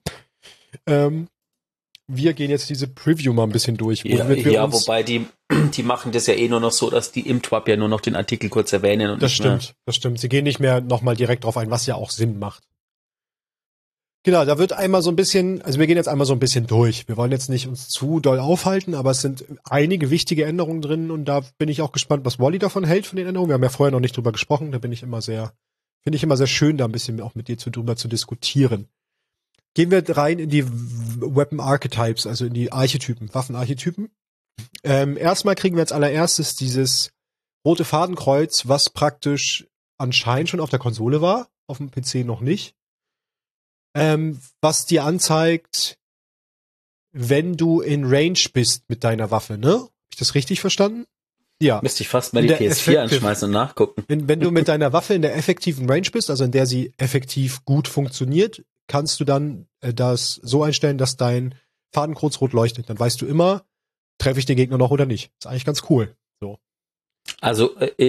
Wir gehen jetzt diese Preview mal ein bisschen durch. Wobei die machen das ja nur noch so, dass die im Twap ja nur noch den Artikel kurz erwähnen. Und das stimmt. Sie gehen nicht mehr nochmal direkt drauf ein, was ja auch Sinn macht. Genau, da wird einmal so ein bisschen, also wir gehen jetzt einmal so ein bisschen durch. Wir wollen jetzt nicht uns zu doll aufhalten, aber es sind einige wichtige Änderungen drin und da bin ich auch gespannt, was Wally davon hält von den Änderungen. Wir haben ja vorher noch nicht drüber gesprochen, da finde ich immer sehr schön, da ein bisschen auch mit dir drüber zu diskutieren. Gehen wir rein in die Weapon Archetypes, also in die Archetypen, Waffenarchetypen. Erstmal kriegen wir als allererstes dieses rote Fadenkreuz, was praktisch anscheinend schon auf der Konsole war, auf dem PC noch nicht. Was dir anzeigt, wenn du in Range bist mit deiner Waffe, ne? Hab ich das richtig verstanden? Ja. Müsste ich fast mal die PS4 anschmeißen und nachgucken. Wenn du mit deiner Waffe in der effektiven Range bist, also in der sie effektiv gut funktioniert, kannst du dann das so einstellen, dass dein Fadenkreuz rot leuchtet. Dann weißt du immer, treffe ich den Gegner noch oder nicht. Ist eigentlich ganz cool. So. Also,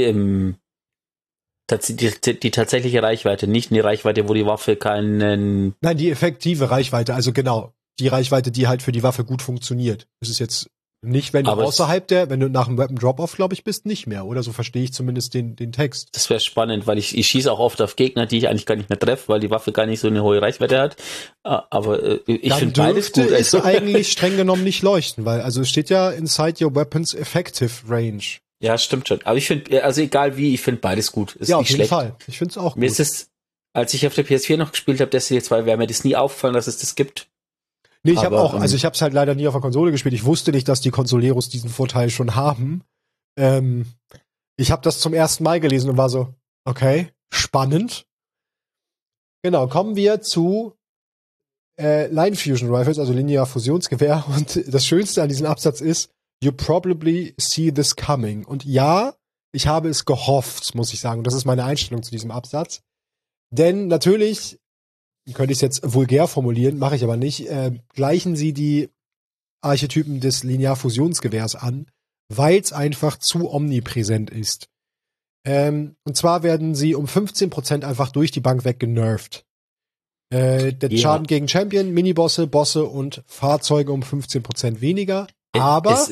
die tatsächliche Reichweite, nicht eine Reichweite, wo die Waffe keinen... Nein, die effektive Reichweite, also genau. Die Reichweite, die halt für die Waffe gut funktioniert. Das ist jetzt Nicht, wenn du Aber wenn du nach dem Weapon Drop-Off, glaube ich, bist, nicht mehr, oder? So verstehe ich zumindest den Text. das wäre spannend, weil ich schieße auch oft auf Gegner, die ich eigentlich gar nicht mehr treffe, weil die Waffe gar nicht so eine hohe Reichweite hat. Aber ich finde beides gut. Es eigentlich streng genommen nicht leuchten, weil, also es steht ja inside your weapons effective range. Ja, stimmt schon. Aber ich finde, also egal wie, ich finde beides gut. Ist ja, nicht auf jeden schlecht. Fall. Ich finde es auch gut. Mir ist es, als ich auf der PS4 noch gespielt habe, Destiny 2, wäre mir das nie aufgefallen, dass es das gibt. Nee, ich habe auch, also ich habe es halt leider nie auf der Konsole gespielt. Ich wusste nicht, dass die Consoleros diesen Vorteil schon haben. Ich habe das zum ersten Mal gelesen und war so, okay, spannend. Genau, kommen wir zu Line Fusion Rifles, also Linear-Fusionsgewehr. Und das Schönste an diesem Absatz ist, you probably see this coming. Und ja, ich habe es gehofft, muss ich sagen. Und das ist meine Einstellung zu diesem Absatz. Denn natürlich, könnte ich es jetzt vulgär formulieren, mache ich aber nicht, gleichen sie die Archetypen des Linear-Fusionsgewehrs an, weil es einfach zu omnipräsent ist. Und zwar werden sie um 15% einfach durch die Bank weg genervt. Der Schaden gegen Champion, Minibosse, Bosse und Fahrzeuge um 15% weniger. Aber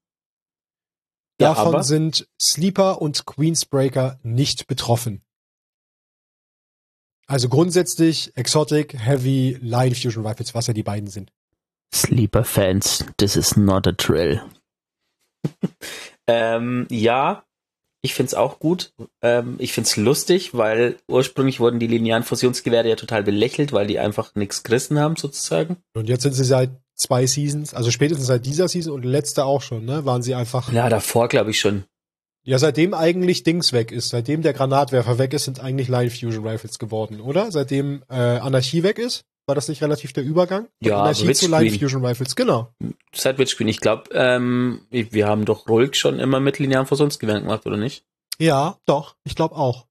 davon sind Sleeper und Queensbreaker nicht betroffen. Also grundsätzlich Exotic, Heavy, Line Fusion Rifles, was ja die beiden sind. Sleeper Fans, this is not a drill. Ja, ich find's auch gut. Ich find's lustig, weil ursprünglich wurden die linearen Fusionsgewehre ja total belächelt, weil die einfach nichts gerissen haben, sozusagen. Und jetzt sind sie seit 2 Seasons, also spätestens seit dieser Season und letzte auch schon, ne? Waren sie einfach. Ja, davor glaube ich schon. Ja, seitdem eigentlich Dings weg ist, seitdem der Granatwerfer weg ist, sind eigentlich Line Fusion Rifles geworden, oder? Seitdem Anarchie weg ist, war das nicht relativ der Übergang? Ja, Anarchie zu Line Fusion Rifles, genau. Seit Witchqueen, ich glaube, wir haben doch ruhig schon immer mit linearen Fusionsgewehren gemacht, oder nicht? Ja, doch, ich glaube auch.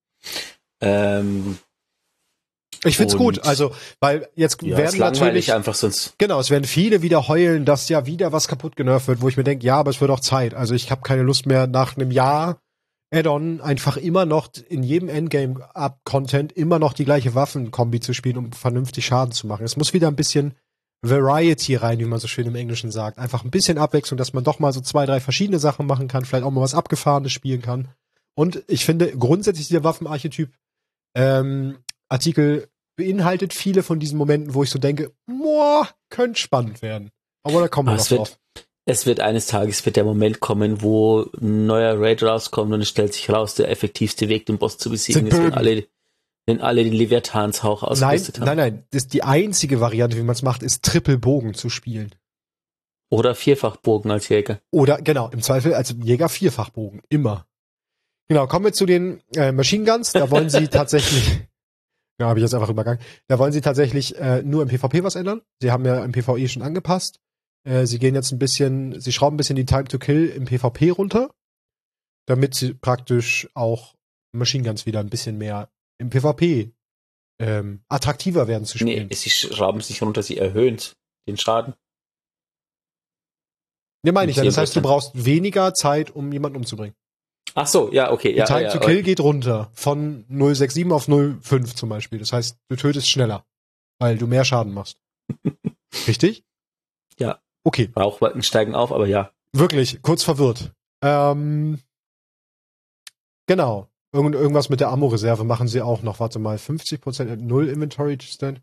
Ich find's gut, also, weil jetzt werden natürlich einfach sonst. Genau, es werden viele wieder heulen, dass ja wieder was kaputt genervt wird, wo ich mir denke, ja, aber es wird auch Zeit. Also ich habe keine Lust mehr nach einem Jahr Add-on einfach immer noch in jedem Endgame-Content immer noch die gleiche Waffenkombi zu spielen, um vernünftig Schaden zu machen. Es muss wieder ein bisschen Variety rein, wie man so schön im Englischen sagt. Einfach ein bisschen Abwechslung, dass man doch mal so 2, 3 verschiedene Sachen machen kann, vielleicht auch mal was Abgefahrenes spielen kann. Und ich finde grundsätzlich dieser Waffenarchetyp Artikel beinhaltet viele von diesen Momenten, wo ich so denke, könnte spannend werden. Aber da kommen wir noch drauf. Es wird eines Tages der Moment kommen, wo ein neuer Raid rauskommt und es stellt sich raus, der effektivste Weg, den Boss zu besiegen, ist, wenn alle den Leviathanshauch ausgerüstet haben. Nein, das ist die einzige Variante, wie man es macht, ist Triple-Bogen zu spielen. Oder Vierfachbogen als Jäger. Oder, genau, im Zweifel als Jäger Vierfachbogen. Immer. Genau, kommen wir zu den Machine Guns. Da wollen sie tatsächlich, ja, habe ich jetzt einfach übergangen, da wollen sie tatsächlich nur im PvP was ändern. Sie haben ja im PvE schon angepasst. Sie gehen jetzt sie schrauben ein bisschen die Time to Kill im PvP runter, damit sie praktisch auch Machine Guns wieder ein bisschen mehr im PvP attraktiver werden zu spielen. Nee, sie schrauben sich runter, sie erhöhen den Schaden. Ne, meine ich ja. Das heißt, du brauchst weniger Zeit, um jemanden umzubringen. Ach so, ja, okay. Die Time to Kill geht runter von 0,67 auf 0,5 zum Beispiel. Das heißt, du tötest schneller, weil du mehr Schaden machst. Richtig? Ja. Okay. Rauchwolken steigen auf, aber ja. Wirklich, kurz verwirrt. Genau. Irgendwas mit der Ammo-Reserve machen sie auch noch. Warte mal, 50% at 0 Inventory Stand.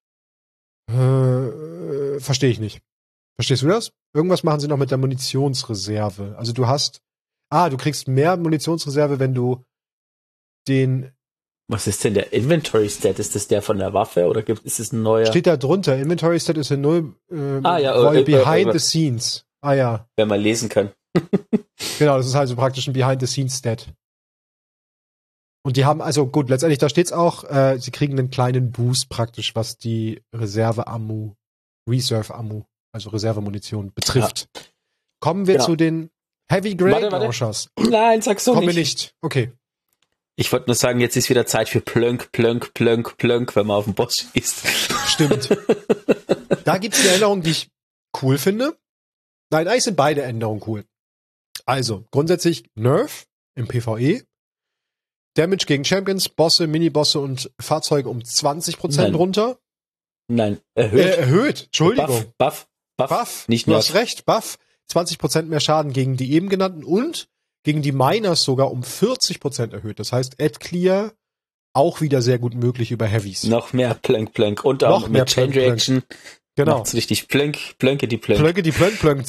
Verstehe ich nicht. Verstehst du das? Irgendwas machen sie noch mit der Munitionsreserve. Also du kriegst mehr Munitionsreserve, wenn du den... Was ist denn der Inventory Stat? Ist das der von der Waffe oder ist es ein neuer? Steht da drunter. Inventory Stat ist in 0 behind the scenes. Ah ja. Wenn man lesen kann. Genau, das ist also praktisch ein Behind the Scenes Stat. Und die haben, also gut, letztendlich, da steht's auch, sie kriegen einen kleinen Boost praktisch, was die Reserve-Ammo, also Reservemunition betrifft. Ja. Kommen wir zu den Heavy Grade Launchers. Nein, sag's so nicht. Kommen wir nicht. Okay. Ich wollte nur sagen, jetzt ist wieder Zeit für Plönk, wenn man auf den Boss schießt. Stimmt. Da gibt's eine Änderung, die ich cool finde. Nein, eigentlich sind beide Änderungen cool. Also, grundsätzlich Nerf im PvE. Damage gegen Champions, Bosse, Minibosse und Fahrzeuge um 20% runter. Nein, erhöht. Entschuldigung. Buff. Buff. Nicht du Nerf. hast recht, Buff. 20% mehr Schaden gegen die eben genannten und gegen die Miners sogar um 40% erhöht. Das heißt, AdClear auch wieder sehr gut möglich über Heavies. Noch mehr Plönk und auch Noch mehr mit Chain Reaction. Genau. Macht's richtig Plönke die Plönk. Plönke die Plönk.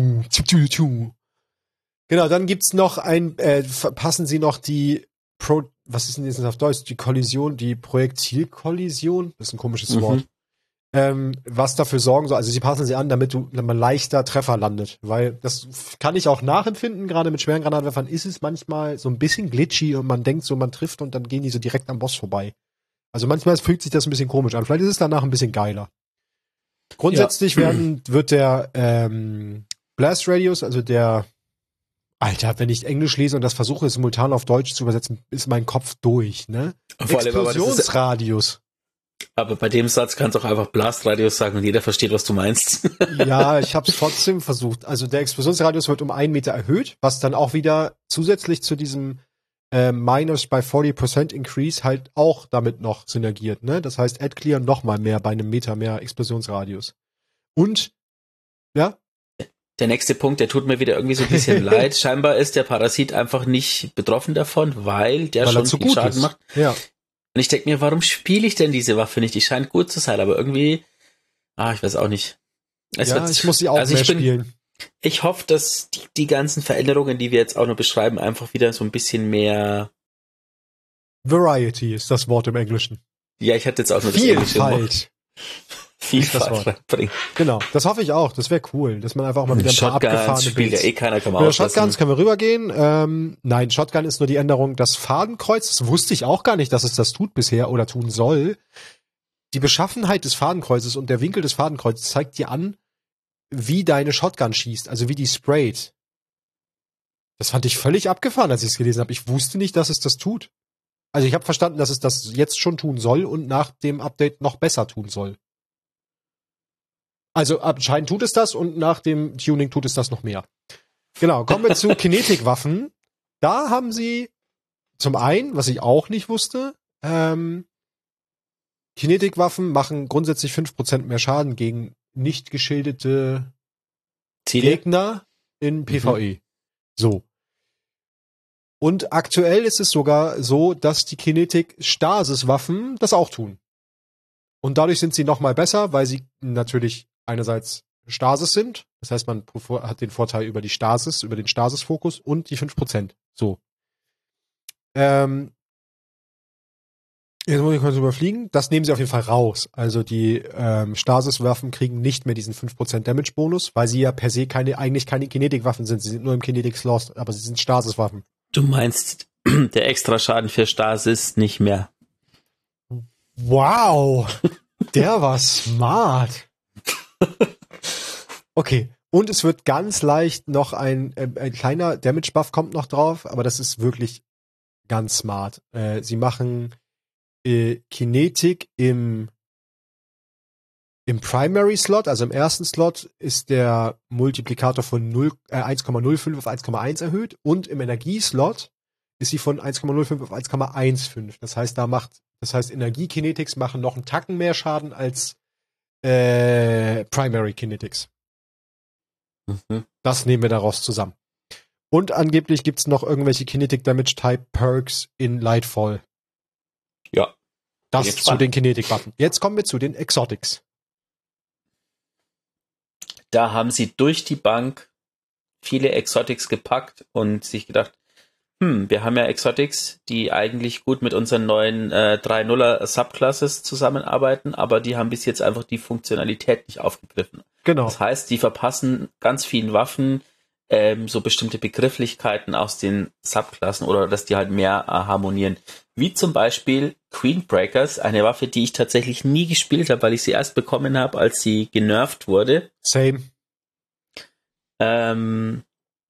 Genau, dann gibt's noch passen Sie noch die was ist denn jetzt auf Deutsch? Die Kollision, die Projektilkollision? Das ist ein komisches Wort. Was dafür sorgen soll, also sie passen sie an, damit man leichter Treffer landet, weil das kann ich auch nachempfinden, gerade mit schweren Granatwerfern ist es manchmal so ein bisschen glitchy und man denkt so, man trifft und dann gehen die so direkt am Boss vorbei. Also manchmal fühlt sich das ein bisschen komisch an, vielleicht ist es danach ein bisschen geiler. Grundsätzlich wird der Blast Radius, also der Alter, wenn ich Englisch lese und das versuche simultan auf Deutsch zu übersetzen, ist mein Kopf durch, ne? Explosionsradius. Aber bei dem Satz kannst du auch einfach Blastradius sagen und jeder versteht, was du meinst. Ja, ich habe es trotzdem versucht. Also der Explosionsradius wird um 1 Meter erhöht, was dann auch wieder zusätzlich zu diesem Minus by 40% Increase halt auch damit noch synergiert. Ne? Das heißt, AdClear noch mal mehr bei einem Meter mehr Explosionsradius. Und, ja? Der nächste Punkt, der tut mir wieder irgendwie so ein bisschen leid. Scheinbar ist der Parasit einfach nicht betroffen davon, weil der schon viel Schaden macht. Ja. Und ich denke mir, warum spiele ich denn diese Waffe nicht? Die scheint gut zu sein, aber irgendwie, ich weiß auch nicht. Ich muss sie auch mehr spielen. Ich hoffe, dass die ganzen Veränderungen, die wir jetzt auch noch beschreiben, einfach wieder so ein bisschen mehr Variety ist das Wort im Englischen. Ja, ich hatte jetzt auch nur das englische Wort. Vielfalt reinbringen. Genau, das hoffe ich auch. Das wäre cool, dass man einfach mal wieder ein paar abgefahrene spielt ja eh keiner, kann man mit Shotguns können wir rübergehen. Nein, Shotgun ist nur die Änderung. Das Fadenkreuz, das wusste ich auch gar nicht, dass es das tut bisher oder tun soll. Die Beschaffenheit des Fadenkreuzes und der Winkel des Fadenkreuzes zeigt dir an, wie deine Shotgun schießt, also wie die sprayt. Das fand ich völlig abgefahren, als ich es gelesen habe. Ich wusste nicht, dass es das tut. Also ich habe verstanden, dass es das jetzt schon tun soll und nach dem Update noch besser tun soll. Also anscheinend tut es das und nach dem Tuning tut es das noch mehr. Genau, kommen wir zu Kinetikwaffen. Da haben sie zum einen, was ich auch nicht wusste, Kinetikwaffen machen grundsätzlich 5% mehr Schaden gegen nicht geschildete Gegner in PvE. So. Und aktuell ist es sogar so, dass die Kinetik-Stasis-Waffen das auch tun. Und dadurch sind sie noch mal besser, weil sie natürlich einerseits Stasis sind. Das heißt, man hat den Vorteil über die Stasis, über den Stasis-Fokus und die 5%. So. Jetzt muss ich kurz überfliegen. Das nehmen sie auf jeden Fall raus. Also die Stasis-Waffen kriegen nicht mehr diesen 5% Damage-Bonus, weil sie ja per se eigentlich keine Kinetik-Waffen sind. Sie sind nur im Kinetik-Slot, aber sie sind Stasis-Waffen. Du meinst der extra Schaden für Stasis nicht mehr. Wow, der war smart. Okay, und es wird ganz leicht noch ein kleiner Damage-Buff kommt noch drauf, aber das ist wirklich ganz smart. Sie machen Kinetik im Primary Slot, also im ersten Slot ist der Multiplikator von 1,05 auf 1,1 erhöht und im Energieslot ist sie von 1,05 auf 1,15. Das heißt, Energiekinetics machen noch einen Tacken mehr Schaden als Primary Kinetics. Mhm. Das nehmen wir daraus zusammen. Und angeblich gibt's noch irgendwelche Kinetic Damage Type Perks in Lightfall. Ja. Das zu den Kinetik-Waffen. Jetzt kommen wir zu den Exotics. Da haben sie durch die Bank viele Exotics gepackt und sich gedacht, wir haben ja Exotics, die eigentlich gut mit unseren neuen 3.0er Subclasses zusammenarbeiten, aber die haben bis jetzt einfach die Funktionalität nicht aufgegriffen. Genau. Das heißt, die verpassen ganz vielen Waffen so bestimmte Begrifflichkeiten aus den Subklassen oder dass die halt mehr harmonieren. Wie zum Beispiel Queenbreakers, eine Waffe, die ich tatsächlich nie gespielt habe, weil ich sie erst bekommen habe, als sie genervt wurde. Same. Genau,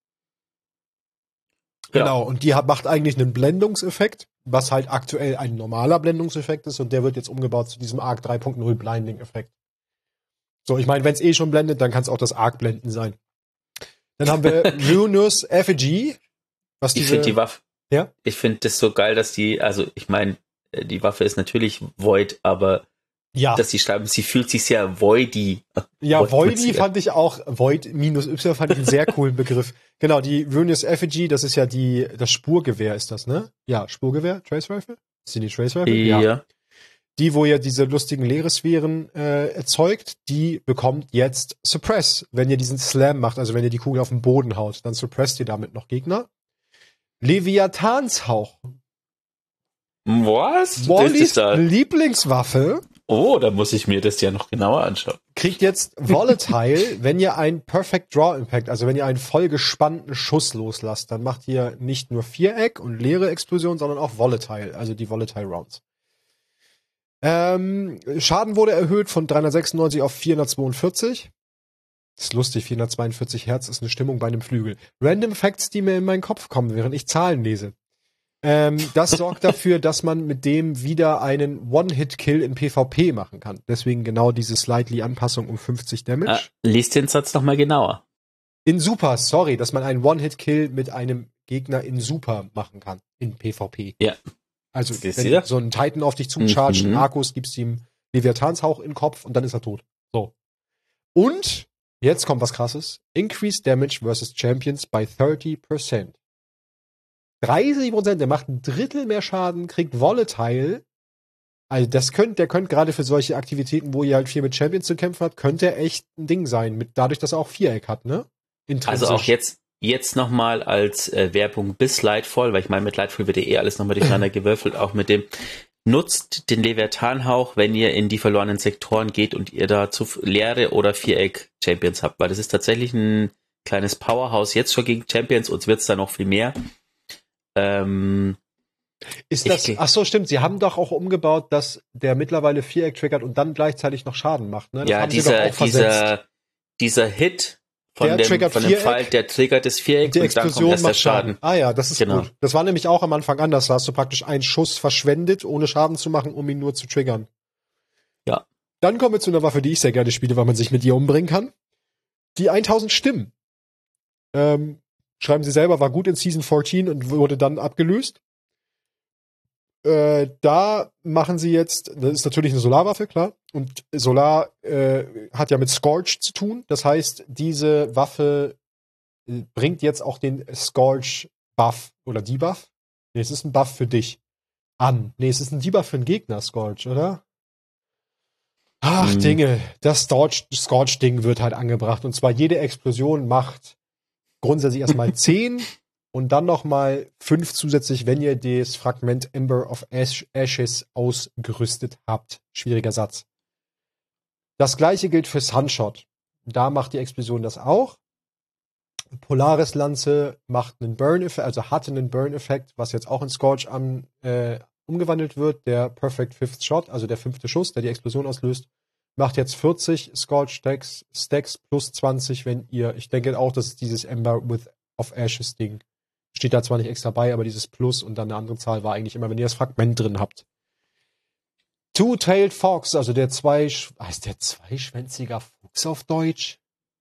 und die macht eigentlich einen Blendungseffekt, was halt aktuell ein normaler Blendungseffekt ist und der wird jetzt umgebaut zu diesem Arc 3.0 Blinding-Effekt. So, ich meine, wenn es schon blendet, dann kann es auch das Arc blenden sein. Dann haben wir Luminous Effigy. Ich finde die Waffe, ja? Ich finde das so geil, dass die Waffe ist natürlich Void, aber Ja. dass sie schreiben, sie fühlt sich sehr voidy. Ja, Voidy fand ich auch, Void minus Y fand ich einen sehr coolen Begriff. Genau, die Ruinous Effigy, das ist ja das Spurgewehr ist das, ne? Ja, Spurgewehr, Trace Rifle? Sind die Trace Rifle? Ja. Die, wo ihr diese lustigen Leeresphären erzeugt, die bekommt jetzt Suppress, wenn ihr diesen Slam macht, also wenn ihr die Kugel auf den Boden haut, dann suppresst ihr damit noch Gegner. Leviathanshauch. Was? Wallys Lieblingswaffe. Oh, da muss ich mir das ja noch genauer anschauen. Kriegt jetzt Volatile, wenn ihr einen Perfect Draw Impact, also wenn ihr einen voll gespannten Schuss loslasst, dann macht ihr nicht nur Viereck und leere Explosion, sondern auch Volatile, also die Volatile Rounds. Schaden wurde erhöht von 396 auf 442. Das ist lustig, 442 Hertz ist eine Stimmung bei einem Flügel. Random Facts, die mir in meinen Kopf kommen, während ich Zahlen lese. Das sorgt dafür, dass man mit dem wieder einen One-Hit-Kill in PvP machen kann. Deswegen genau diese Slightly-Anpassung um 50 Damage. Lies den Satz nochmal genauer. In Super, sorry, dass man einen One-Hit-Kill mit einem Gegner in Super machen kann. In PvP. Ja. Also, wenn so ein Titan auf dich zuchargt, Arcus, gibst ihm Leviathanshauch in den Kopf und dann ist er tot. So. Und, jetzt kommt was Krasses. Increase Damage versus Champions by 30%. 30%, der macht ein Drittel mehr Schaden, kriegt Volatile. Also der könnte gerade für solche Aktivitäten, wo ihr halt viel mit Champions zu kämpfen habt, könnte echt ein Ding sein, dadurch, dass er auch Viereck hat, ne? Also auch jetzt nochmal als Werbung bis Lightfall, weil ich meine, mit Lightfall wird ja alles nochmal durcheinander gewürfelt, auch mit dem nutzt den Leviathanhauch, wenn ihr in die verlorenen Sektoren geht und ihr da zu leere oder Viereck-Champions habt, weil das ist tatsächlich ein kleines Powerhouse jetzt schon gegen Champions, uns wird's da noch viel mehr. Ist das, ach so, stimmt, sie haben doch auch umgebaut, dass der mittlerweile Viereck triggert und dann gleichzeitig noch Schaden macht, ne? Das ja, dieser Hit von dem Pfeil, der triggert das Viereck und dann kommt erst der Schaden. Ah ja, das ist genau. Gut. Das war nämlich auch am Anfang anders, da hast du praktisch einen Schuss verschwendet, ohne Schaden zu machen, um ihn nur zu triggern. Ja. Dann kommen wir zu einer Waffe, die ich sehr gerne spiele, weil man sich mit ihr umbringen kann. Die 1000 Stimmen. Schreiben sie selber, war gut in Season 14 und wurde dann abgelöst. Da machen sie jetzt, das ist natürlich eine Solarwaffe, klar. Und Solar hat ja mit Scorch zu tun. Das heißt, diese Waffe bringt jetzt auch den Scorch-Buff oder Debuff. Nee, es ist ein Buff für dich an. Nee, es ist ein Debuff für einen Gegner, Scorch, oder? Ach, Dinge. Das Scorch-Ding wird halt angebracht. Und zwar jede Explosion macht grundsätzlich erstmal 10 und dann nochmal 5 zusätzlich, wenn ihr das Fragment Ember of Ashes ausgerüstet habt. Schwieriger Satz. Das gleiche gilt für Sunshot. Da macht die Explosion das auch. Polaris Lanze macht einen Burn-Effekt, also hatte einen Burn-Effekt, was jetzt auch in Scorch umgewandelt wird. Der Perfect Fifth Shot, also der 5. Schuss, der die Explosion auslöst, macht jetzt 40 Scorch Stacks plus 20, wenn ihr, ich denke auch, das ist dieses Ember of Ashes Ding. Steht da zwar nicht extra bei, aber dieses Plus und dann eine andere Zahl war eigentlich immer, wenn ihr das Fragment drin habt. Two-Tailed Fox, also der heißt der zweischwänziger Fuchs auf Deutsch?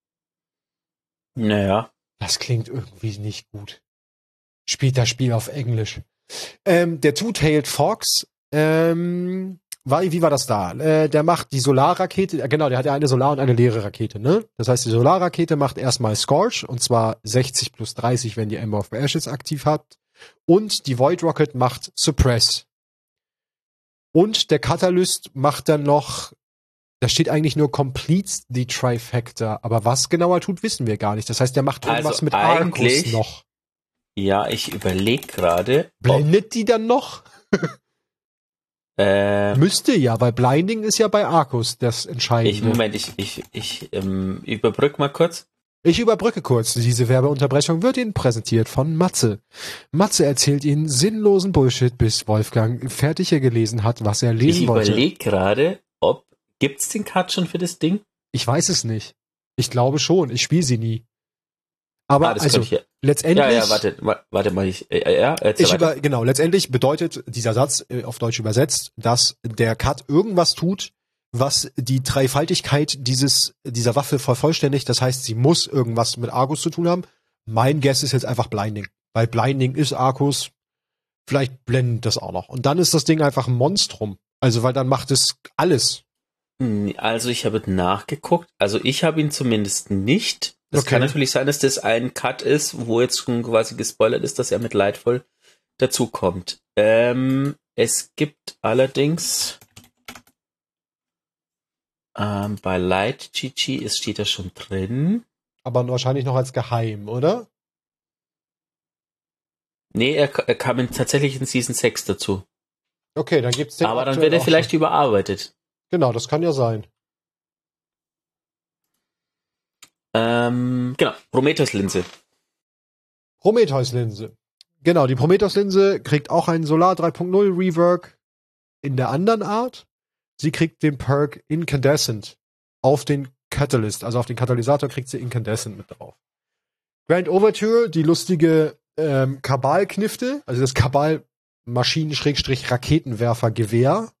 Naja. Das klingt irgendwie nicht gut. Spielt das Spiel auf Englisch. Der Two-Tailed Fox, wie war das da? Der macht die Solarrakete, genau, der hat ja eine Solar- und eine leere Rakete, ne? Das heißt, die Solarrakete macht erstmal Scorch, und zwar 60 plus 30, wenn ihr Ember of Ashes aktiv habt. Und die Void Rocket macht Suppress. Und der Catalyst macht dann noch, da steht eigentlich nur Completes the Trifecta, aber was genau er tut, wissen wir gar nicht. Das heißt, der macht irgendwas also mit Arcus noch. Ja, ich überlege gerade. Blendet die dann noch? Müsste ja, weil Blinding ist ja bei Arcus das Entscheidende. Moment, ich überbrück mal kurz. Ich überbrücke kurz. Diese Werbeunterbrechung wird Ihnen präsentiert von Matze. Matze erzählt Ihnen sinnlosen Bullshit, bis Wolfgang fertig gelesen hat, was er lesen wollte. Ich überlege gerade, gibt's den Cut schon für das Ding? Ich weiß es nicht. Ich glaube schon. Ich spiele sie nie. Aber letztendlich. Ja, warte mal. Genau, letztendlich bedeutet dieser Satz auf Deutsch übersetzt, dass der Cut irgendwas tut, was die Dreifaltigkeit dieser Waffe vervollständigt. Das heißt, sie muss irgendwas mit Arcus zu tun haben. Mein Guess ist jetzt einfach Blinding. Weil Blinding ist Arcus. Vielleicht blendet das auch noch. Und dann ist das Ding einfach ein Monstrum. Also, weil dann macht es alles. Also ich habe nachgeguckt. Also ich habe ihn zumindest nicht. Es kann natürlich sein, dass das ein Cut ist, wo jetzt schon quasi gespoilert ist, dass er mit Lightfall dazukommt. Es gibt allerdings bei Light GG steht da schon drin. Aber wahrscheinlich noch als geheim, oder? Nee, er kam tatsächlich in Season 6 dazu. Okay, dann gibt's den. Aber dann wird er vielleicht überarbeitet. Genau, das kann ja sein. Genau, Prometheus-Linse. Prometheus-Linse. Genau, die Prometheus-Linse kriegt auch einen Solar 3.0 Rework in der anderen Art. Sie kriegt den Perk Incandescent auf den Catalyst, also auf den Katalysator kriegt sie Incandescent mit drauf. Grand Overture, die lustige Kabal-Knifte, also das Kabal-Maschinen-Raketenwerfer-Gewehr.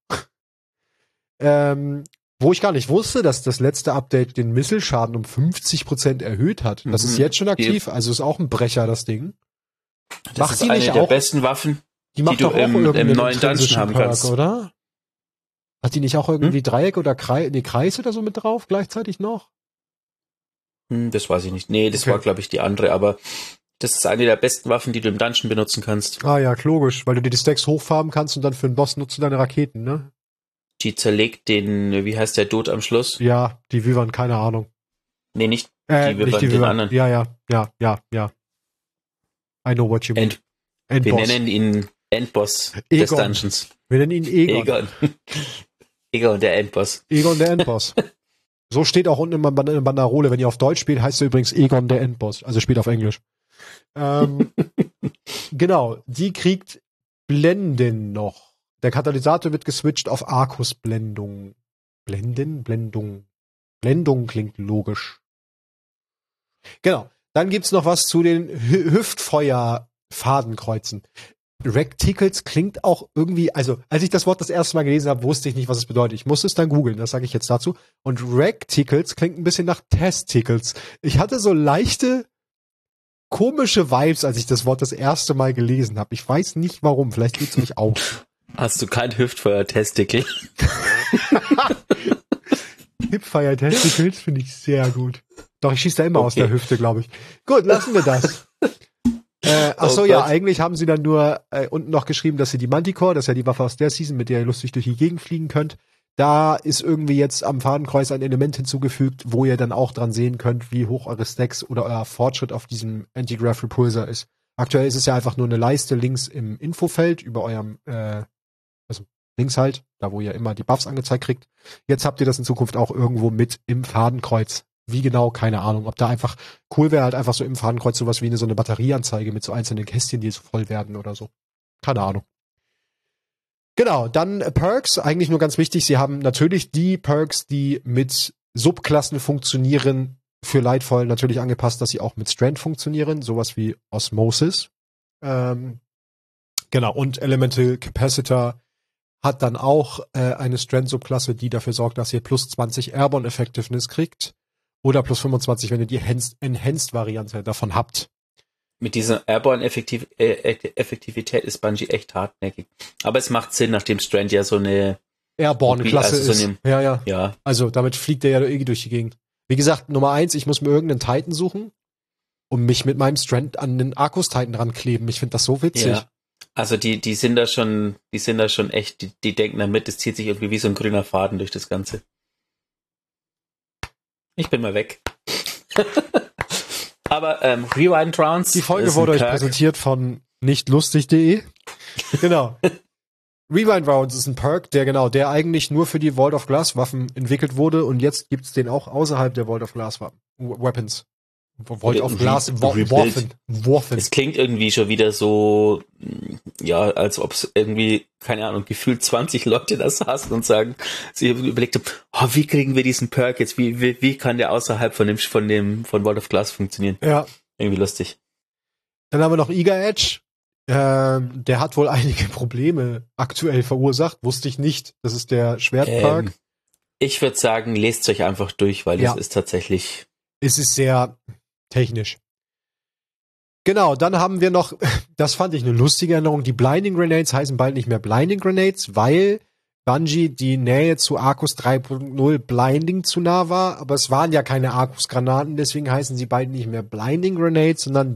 Wo ich gar nicht wusste, dass das letzte Update den Missile-Schaden um 50% erhöht hat. Das ist jetzt schon aktiv, also ist auch ein Brecher, das Ding. Das macht ist eine der besten Waffen, die du im neuen Dungeon haben kannst. Oder? Hat die nicht auch irgendwie Dreieck oder Kreis oder so mit drauf gleichzeitig noch? Das weiß ich nicht. Nee, das war, glaube ich, die andere, aber das ist eine der besten Waffen, die du im Dungeon benutzen kannst. Ah ja, logisch, weil du dir die Stacks hochfarben kannst und dann für den Boss nutzt du deine Raketen, ne? Die zerlegt den, wie heißt der Dude am Schluss? Ja, die Wyvern, keine Ahnung. Nee, nicht die Wyvern, den anderen. Ja. I know what you mean. Wir nennen ihn Endboss des Dungeons. Wir nennen ihn Egon. Egon, der Endboss. Egon, der Endboss. So steht auch unten in der Banderole. Wenn ihr auf Deutsch spielt, heißt er übrigens Egon, der Endboss. Also spielt auf Englisch. Genau, die kriegt Blenden noch. Der Katalysator wird geswitcht auf Arcus-Blendung. Blendung klingt logisch. Genau. Dann gibt's noch was zu den Hüftfeuer-Fadenkreuzen. Recticles klingt auch irgendwie, also als ich das Wort das erste Mal gelesen habe, wusste ich nicht, was es bedeutet. Ich musste es dann googeln, das sage ich jetzt dazu. Und Recticles klingt ein bisschen nach Testicles. Ich hatte so leichte, komische Vibes, als ich das Wort das erste Mal gelesen habe. Ich weiß nicht warum, vielleicht geht's mich auch. Hast du kein Hüftfeuer-Testicle? Hüftfeuer-Testicles finde ich sehr gut. Doch, ich schieße da immer aus der Hüfte, glaube ich. Gut, lassen wir das. Ja, eigentlich haben sie dann nur unten noch geschrieben, dass sie die Manticore, das ist ja die Waffe aus der Season, mit der ihr lustig durch die Gegend fliegen könnt. Da ist irgendwie jetzt am Fadenkreuz ein Element hinzugefügt, wo ihr dann auch dran sehen könnt, wie hoch eure Stacks oder euer Fortschritt auf diesem Anti-Grav Repulsor ist. Aktuell ist es ja einfach nur eine Leiste links im Infofeld über eurem, also links halt, da wo ihr immer die Buffs angezeigt kriegt. Jetzt habt ihr das in Zukunft auch irgendwo mit im Fadenkreuz. Wie genau, keine Ahnung. Ob da einfach cool wäre, halt einfach so im Fadenkreuz sowas wie so eine Batterieanzeige mit so einzelnen Kästchen, die so voll werden oder so. Keine Ahnung. Genau, dann Perks, eigentlich nur ganz wichtig, sie haben natürlich die Perks, die mit Subklassen funktionieren, für Lightfall natürlich angepasst, dass sie auch mit Strand funktionieren, sowas wie Osmosis. Genau, und Elemental Capacitor hat dann auch eine Strand-Subklasse, die dafür sorgt, dass ihr plus 20 Airborne Effectiveness kriegt oder plus 25, wenn ihr die Enhanced-Variante davon habt. Mit dieser Airborne-Effektivität ist Bungie echt hartnäckig. Aber es macht Sinn, nachdem Strand ja so eine Airborne-Klasse also ist. Ja. Also damit fliegt er ja irgendwie durch die Gegend. Wie gesagt, Nummer 1, ich muss mir irgendeinen Titan suchen und mich mit meinem Strand an den Arcus-Titan rankleben. Ich finde das so witzig. Ja. Also die sind da schon echt, die denken damit, es zieht sich irgendwie wie so ein grüner Faden durch das Ganze. Ich bin mal weg. Aber Rewind Rounds. Die Folge wurde euch präsentiert von nichtlustig.de. Genau. Rewind Rounds ist ein Perk, der eigentlich nur für die Vault of Glass Waffen entwickelt wurde und jetzt gibt's den auch außerhalb der Vault of Glass Weapons. Vault of Glass Waffen. Es klingt irgendwie schon wieder so, ja, als ob es irgendwie, keine Ahnung, gefühlt 20 Leute das saßen und sagen, sie überlegt haben, wie kriegen wir diesen Perk jetzt, wie kann der außerhalb von Vault of Glass funktionieren? Ja. Irgendwie lustig. Dann haben wir noch Eager Edge. Der hat wohl einige Probleme aktuell verursacht. Wusste ich nicht. Das ist der Schwertpark. Ich würde sagen, lest euch einfach durch, weil es ist tatsächlich... Es ist sehr technisch. Genau, dann haben wir noch, das fand ich eine lustige Erinnerung, die Blinding Grenades heißen bald nicht mehr Blinding Grenades, weil Bungie die Nähe zu Arcus 3.0 Blinding zu nah war, aber es waren ja keine Arcus-Granaten, deswegen heißen sie beide nicht mehr Blinding Grenades, sondern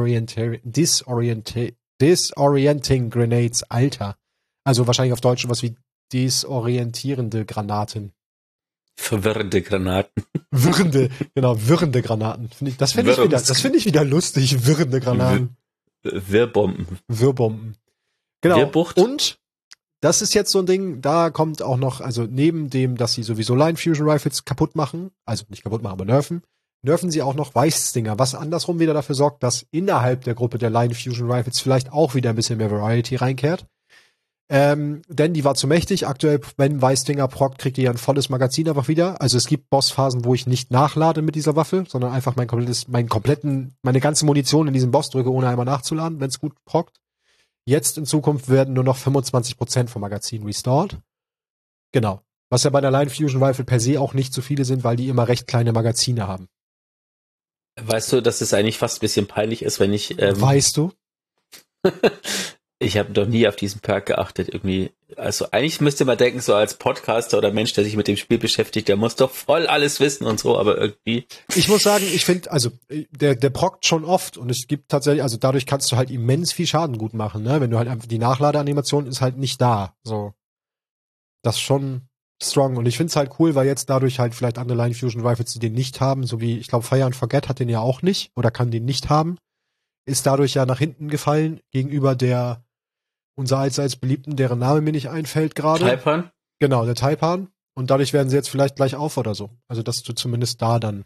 Disorienting Grenades, Alter. Also wahrscheinlich auf Deutsch was wie desorientierende Granaten. Verwirrende Granaten. Wirrende Granaten. Das finde ich wieder lustig, wirrende Granaten. Wirrbomben. Genau. Wirrbucht. Und das ist jetzt so ein Ding, da kommt auch noch, also neben dem, dass sie sowieso Line Fusion Rifles kaputt machen, also nicht kaputt machen, aber nerven sie auch noch Weißstinger, was andersrum wieder dafür sorgt, dass innerhalb der Gruppe der Line Fusion Rifles vielleicht auch wieder ein bisschen mehr Variety reinkehrt. Denn die war zu mächtig. Aktuell, wenn Weißstinger prockt, kriegt ihr ein volles Magazin einfach wieder. Also es gibt Bossphasen, wo ich nicht nachlade mit dieser Waffe, sondern einfach meine ganze Munition in diesen Boss drücke, ohne einmal nachzuladen, wenn es gut prockt. Jetzt in Zukunft werden nur noch 25% vom Magazin restored. Genau. Was ja bei der Line Fusion Rifle per se auch nicht so viele sind, weil die immer recht kleine Magazine haben. Weißt du, dass es eigentlich fast ein bisschen peinlich ist, wenn ich... Weißt du? Ich habe noch nie auf diesen Perk geachtet irgendwie. Also eigentlich müsste man denken, so als Podcaster oder Mensch, der sich mit dem Spiel beschäftigt, der muss doch voll alles wissen und so, aber irgendwie... Ich muss sagen, ich finde, also der prockt schon oft und es gibt tatsächlich, also dadurch kannst du halt immens viel Schaden gut machen, ne? Wenn du halt einfach, die Nachladeanimation ist halt nicht da, so. Das ist schon strong und ich finde es halt cool, weil jetzt dadurch halt vielleicht andere Line Fusion Rifles, die den nicht haben, so wie, ich glaube, Fire and Forget hat den ja auch nicht oder kann den nicht haben, ist dadurch ja nach hinten gefallen gegenüber der unser allseits beliebten, deren Name mir nicht einfällt gerade. Taipan? Genau, der Taipan. Und dadurch werden sie jetzt vielleicht gleich auf oder so. Also, dass du zumindest da dann.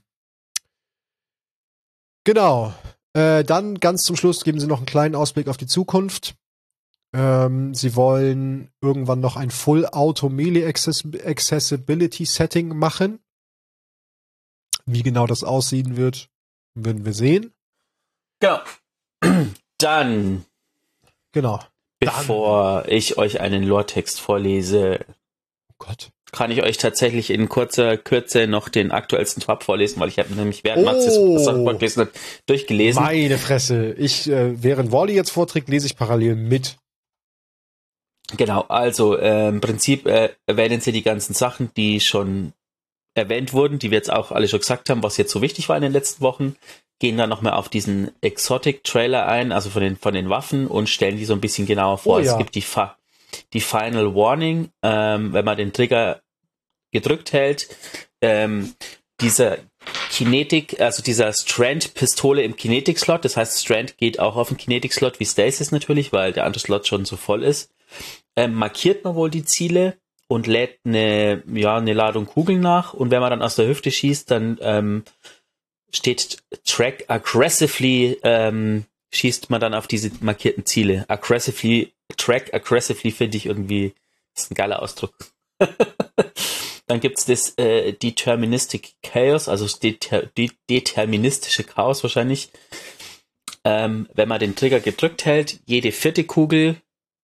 Genau. Dann ganz zum Schluss geben sie noch einen kleinen Ausblick auf die Zukunft. Sie wollen irgendwann noch ein Full-Auto Melee Accessibility Setting machen. Wie genau das aussehen wird, werden wir sehen. Genau. Dann. Genau. Bevor ich euch einen Lore-Text vorlese, oh Gott, kann ich euch tatsächlich in kurzer Kürze noch den aktuellsten Tab vorlesen, weil ich habe nämlich während Max das vorgelesen hat, durchgelesen. Meine Fresse. Während Wally jetzt vorträgt, lese ich parallel mit. Genau, also im Prinzip erwähnen sie die ganzen Sachen, die schon erwähnt wurden, die wir jetzt auch alle schon gesagt haben, was jetzt so wichtig war in den letzten Wochen. Gehen dann nochmal auf diesen Exotic-Trailer ein, also von den Waffen und stellen die so ein bisschen genauer vor. Es gibt die Final Warning, wenn man den Trigger gedrückt hält, dieser Kinetic, also dieser Strand-Pistole im Kinetic-Slot, das heißt Strand geht auch auf den Kinetic-Slot wie Stasis natürlich, weil der andere Slot schon so voll ist, markiert man wohl die Ziele und lädt eine Ladung Kugeln nach und wenn man dann aus der Hüfte schießt, dann steht Track aggressively, schießt man dann auf diese markierten Ziele. Track aggressively finde ich irgendwie, das ist ein geiler Ausdruck. Dann gibt's das Deterministic Chaos, also das deterministische Chaos wahrscheinlich. Wenn man den Trigger gedrückt hält, jede vierte Kugel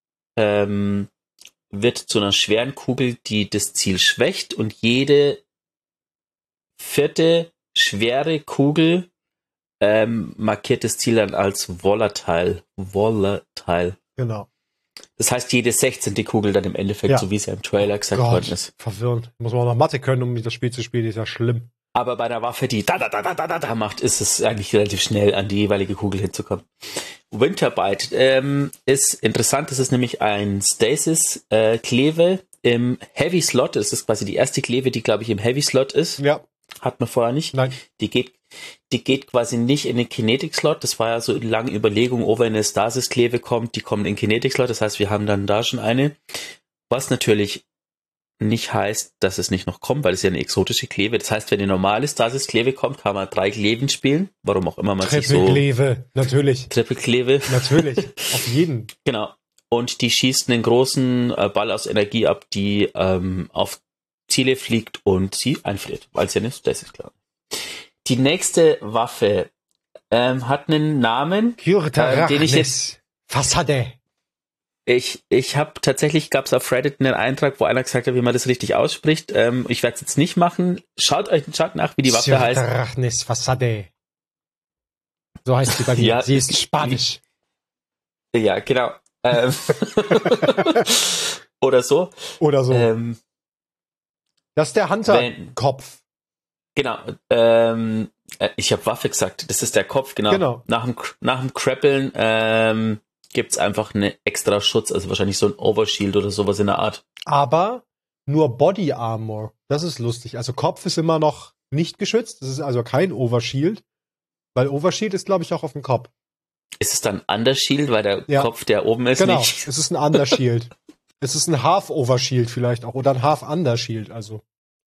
wird zu einer schweren Kugel, die das Ziel schwächt und jede vierte schwere Kugel markiert das Ziel dann als volatile. Genau. Das heißt, jede 16. Kugel dann im Endeffekt, so wie es ja im Trailer gesagt worden ist. Verwirrend. Muss man auch noch Mathe können, um das Spiel zu spielen, ist ja schlimm. Aber bei der Waffe, die da macht, ist es eigentlich relativ schnell an die jeweilige Kugel hinzukommen. Winterbite ist interessant, das ist nämlich ein Stasis-Kleve im Heavy-Slot. Das ist quasi die erste Kleve, die, glaube ich, im Heavy-Slot ist. Ja. Hat man vorher nicht. Nein. Die geht quasi nicht in den Kinetic-Slot. Das war ja so eine lange Überlegung, wenn eine Stasis-Kleve kommt, die kommt in den Kinetic-Slot. Das heißt, wir haben dann da schon eine. Was natürlich nicht heißt, dass es nicht noch kommt, weil es ja eine exotische Kleve. Das heißt, wenn eine normale Stasis-Kleve kommt, kann man 3 Kleven spielen. Warum auch immer man sich so... Triple-Kleve, natürlich. Triple-Kleve. Natürlich, auf jeden. Genau. Und die schießt einen großen Ball aus Energie ab, die auf Ziele fliegt und sie einfriert, weil es ja nicht Stasis klar. Die nächste Waffe hat einen Namen, den ich jetzt... Fassade. Ich habe tatsächlich, gab es auf Reddit einen Eintrag, wo einer gesagt hat, wie man das richtig ausspricht. Ich werde es jetzt nicht machen. Schaut nach, wie die Waffe heißt. Cyrtarachnis Fassade. So heißt sie bei mir. Ja, sie ist Spanisch. Ja, genau. Oder so. Oder so. Das ist der Hunter-Kopf. Genau. Ich habe Waffe gesagt. Das ist der Kopf, Genau. Nach dem Crappeln gibt's einfach einen extra Schutz, also wahrscheinlich so ein Overshield oder sowas in der Art. Aber nur Body Armor. Das ist lustig. Also Kopf ist immer noch nicht geschützt. Das ist also kein Overshield. Weil Overshield ist, glaube ich, auch auf dem Kopf. Ist es dann Undershield, weil der Kopf, der oben ist, genau. nicht? Es ist ein Undershield. Es ist ein Half-Overshield vielleicht auch. Oder ein Half-Undershield, also.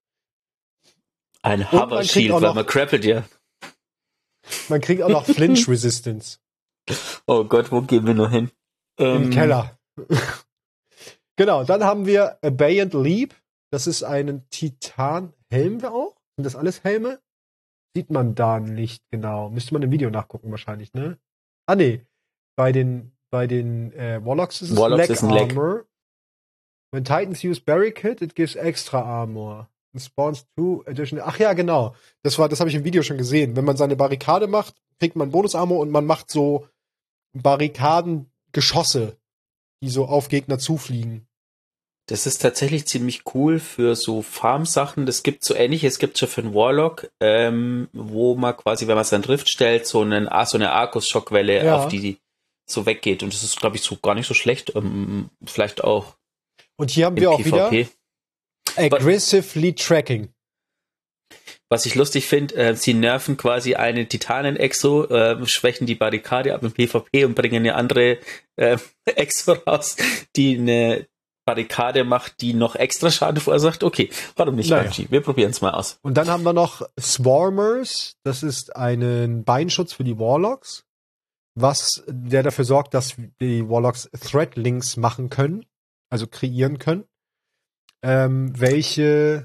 Ein Hover-Shield, weil man crappelt ja. Man kriegt auch noch Flinch-Resistance. Oh Gott, wo gehen wir nur hin? Im Keller. Genau, dann haben wir Abeyant Leap. Das ist ein Titan-Helm auch. Sind das alles Helme? Sieht man da nicht genau. Müsste man im Video nachgucken wahrscheinlich, ne? Ah, nee. Bei den Warlocks ist es Leg Armor. When Titans use Barricade, it gives extra armor. And spawns 2 additional. Ach ja, genau. Das habe ich im Video schon gesehen. Wenn man seine Barrikade macht, kriegt man Bonus-Armor und man macht so Barrikadengeschosse, die so auf Gegner zufliegen. Das ist tatsächlich ziemlich cool für so Farm-Sachen. Das gibt so Ähnliches, gibt schon für einen Warlock, wo man quasi, wenn man seinen Rift stellt, so eine Arcus-Schockwelle auf die so weggeht. Und das ist, glaube ich, so gar nicht so schlecht. Vielleicht auch. Und hier haben wir auch PvP. wieder Aggressively Tracking. Was ich lustig finde, sie nerven quasi einen Titanen-Exo, schwächen die Barrikade ab im PvP und bringen eine andere Exo raus, die eine Barrikade macht, die noch extra Schaden verursacht. Okay, warum nicht, Bungie? Wir probieren es mal aus. Und dann haben wir noch Swarmers. Das ist ein Beinschutz für die Warlocks, der dafür sorgt, dass die Warlocks Threat-Links machen können, also kreieren können, welche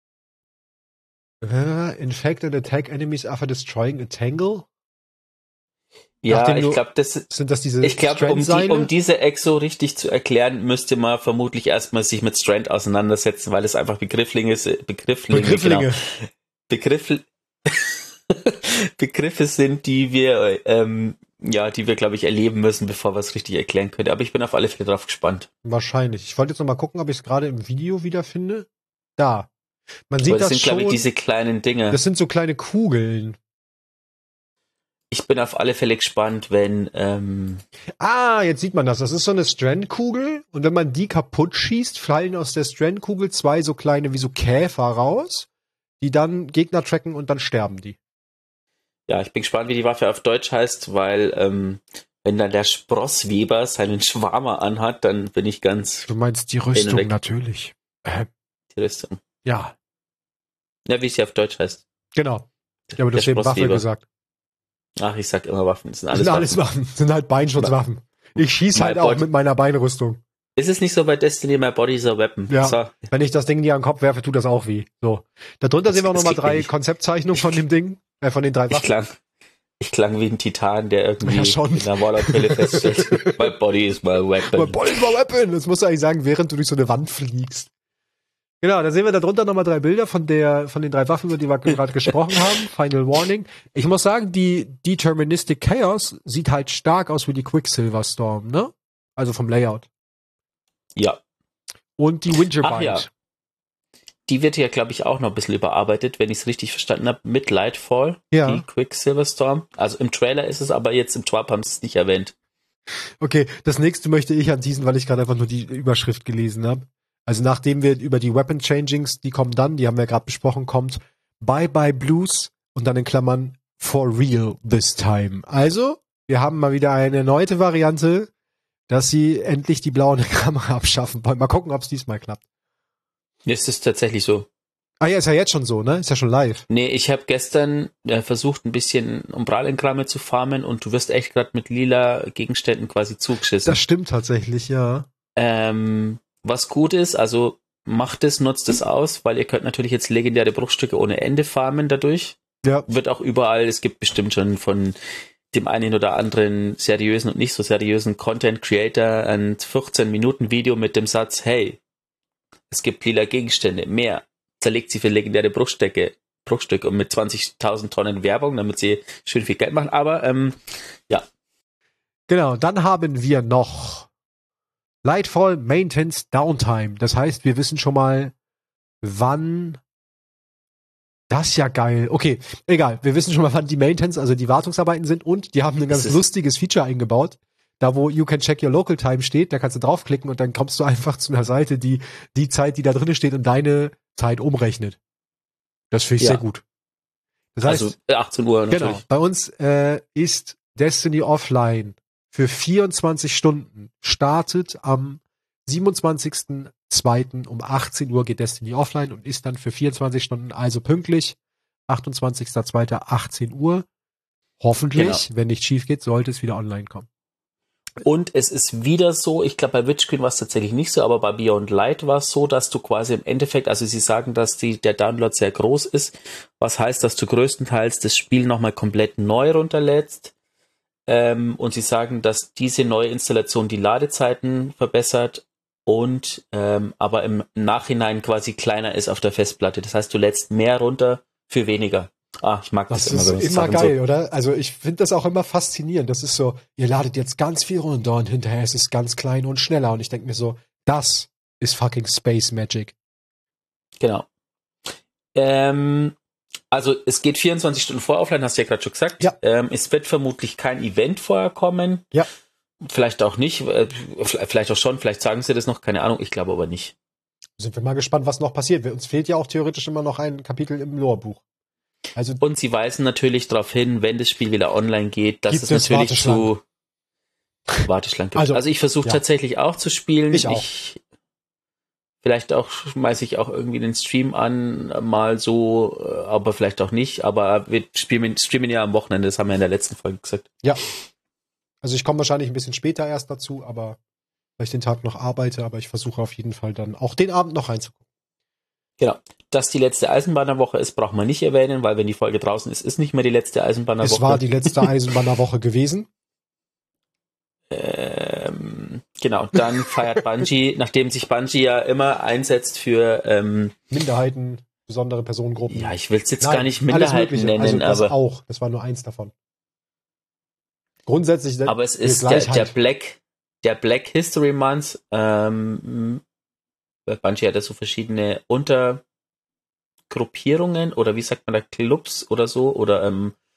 infect and attack enemies after destroying a tangle. Ja, ich glaube, um diese Exo richtig zu erklären, müsste man vermutlich erstmal sich mit Strand auseinandersetzen, weil es einfach Begriffe sind, die wir, glaube ich, erleben müssen, bevor wir es richtig erklären können. Aber ich bin auf alle Fälle drauf gespannt. Wahrscheinlich. Ich wollte jetzt noch mal gucken, ob ich es gerade im Video wiederfinde. Da. Man sieht das sind, schon. glaube ich, diese kleinen Dinge. Das sind so kleine Kugeln. Ich bin auf alle Fälle gespannt, wenn... jetzt sieht man das. Das ist so eine Strandkugel. Und wenn man die kaputt schießt, fallen aus der Strandkugel 2 so kleine wie so Käfer raus, die dann Gegner tracken und dann sterben die. Ja, ich bin gespannt, wie die Waffe auf Deutsch heißt, weil wenn dann der Sprossweber seinen Schwarmer anhat, dann bin ich ganz... Du meinst die Rüstung natürlich. Die Rüstung. Ja. Ja, wie sie auf Deutsch heißt. Genau. Ja, aber du hast eben Waffe gesagt. Ach, ich sag immer Waffen. Das sind alles Waffen. Das sind halt Beinschutzwaffen. Ich schieße halt auch mit meiner Beinrüstung. Ist es nicht so bei Destiny, my body is a weapon? Ja, so. Wenn ich das Ding dir an den Kopf werfe, tut das auch weh. So. Darunter sehen wir auch nochmal 3 Konzeptzeichnungen von dem Ding. Von den 3 Waffen. Ich klang wie ein Titan, der irgendwie in einer Warlock-Brille feststellt. My body is my weapon. My body is my weapon. Das musst du eigentlich sagen, während du durch so eine Wand fliegst. Genau, da sehen wir darunter nochmal 3 Bilder von den 3 Waffen, über die wir gerade gesprochen haben. Final Warning. Ich muss sagen, die Deterministic Chaos sieht halt stark aus wie die Quicksilver Storm, ne? Also vom Layout. Ja. Und die Winterbind. Ja. Die wird ja, glaube ich, auch noch ein bisschen überarbeitet, wenn ich es richtig verstanden habe, mit Lightfall, die Quicksilver Storm. Also im Trailer ist es, aber jetzt im Twap haben sie es nicht erwähnt. Okay, das nächste möchte ich anteasen, weil ich gerade einfach nur die Überschrift gelesen habe. Also nachdem wir über die Weapon Changings, die kommen dann, die haben wir gerade besprochen, kommt Bye Bye Blues und dann in Klammern For Real This Time. Also, wir haben mal wieder eine erneute Variante, dass sie endlich die blauen Kamera abschaffen wollen. Mal gucken, ob es diesmal klappt. Ist es tatsächlich so? Ah ja, ist ja jetzt schon so, ne? Ist ja schon live. Nee, ich habe gestern versucht, ein bisschen Umbralengramme zu farmen und du wirst echt gerade mit lila Gegenständen quasi zugeschissen. Das stimmt tatsächlich, ja. Was gut ist, also macht es, nutzt es aus, weil ihr könnt natürlich jetzt legendäre Bruchstücke ohne Ende farmen dadurch. Ja. Wird auch überall, es gibt bestimmt schon von dem einen oder anderen seriösen und nicht so seriösen Content Creator ein 14-Minuten-Video mit dem Satz, hey, es gibt lila Gegenstände, mehr. Zerlegt sie für legendäre Bruchstücke und mit 20.000 Tonnen Werbung, damit sie schön viel Geld machen, aber ja. Genau, dann haben wir noch Lightfall Maintenance Downtime. Das heißt, wir wissen schon mal, wann. Das ist ja geil. Okay, egal. Wir wissen schon mal, wann die Maintenance, also die Wartungsarbeiten sind, und die haben ein ganz lustiges Feature eingebaut. Da, wo You can check your local time steht, da kannst du draufklicken und dann kommst du einfach zu einer Seite, die Zeit, die da drin steht, und deine Zeit umrechnet. Das finde ich sehr gut. Das heißt, also 18 Uhr natürlich. Genau. Bei uns ist Destiny Offline für 24 Stunden, startet am 27.02. um 18 Uhr geht Destiny Offline und ist dann für 24 Stunden, also pünktlich, 28.02. 18 Uhr. Hoffentlich, wenn nichts schief geht, sollte es wieder online kommen. Und es ist wieder so, ich glaube, bei Witchqueen war es tatsächlich nicht so, aber bei Beyond Light war es so, dass du quasi im Endeffekt, also sie sagen, dass der Download sehr groß ist, was heißt, dass du größtenteils das Spiel nochmal komplett neu runterlädst. Und sie sagen, dass diese neue Installation die Ladezeiten verbessert und aber im Nachhinein quasi kleiner ist auf der Festplatte. Das heißt, du lädst mehr runter für weniger. Ich mag das immer. Das ist immer geil, so. Oder? Also ich finde das auch immer faszinierend. Das ist so, ihr ladet jetzt ganz viel runter und hinterher ist es ganz klein und schneller. Und ich denke mir so, das ist fucking Space Magic. Genau. Also es geht 24 Stunden vor Offline, hast du ja gerade schon gesagt. Ja. Es wird vermutlich kein Event vorher kommen. Ja. Vielleicht auch nicht, vielleicht auch schon, vielleicht sagen sie das noch, keine Ahnung, ich glaube aber nicht. Sind wir mal gespannt, was noch passiert. Uns fehlt ja auch theoretisch immer noch ein Kapitel im Lore-Buch. Also, und sie weisen natürlich darauf hin, wenn das Spiel wieder online geht, dass es natürlich zu Warteschlangen gibt. Also ich versuche tatsächlich auch zu spielen. Ich auch. Vielleicht auch schmeiße ich auch irgendwie den Stream an, mal so, aber vielleicht auch nicht. Aber wir streamen ja am Wochenende, das haben wir in der letzten Folge gesagt. Ja. Also ich komme wahrscheinlich ein bisschen später erst dazu, aber weil ich den Tag noch arbeite, aber ich versuche auf jeden Fall dann auch den Abend noch reinzugucken. Genau. Dass die letzte Eisenbahnerwoche ist, braucht man nicht erwähnen, weil wenn die Folge draußen ist, ist nicht mehr die letzte Eisenbahnerwoche. Es war die letzte Eisenbahnerwoche gewesen. Genau, dann feiert Bungie, nachdem sich Bungie ja immer einsetzt für Minderheiten, besondere Personengruppen. Ja, ich will es jetzt gar nicht Minderheiten nennen, also aber auch. Das war nur eins davon. Grundsätzlich. Aber es ist der Black History Month. Bungie hat ja so verschiedene Untergruppierungen oder wie sagt man da, Clubs oder so oder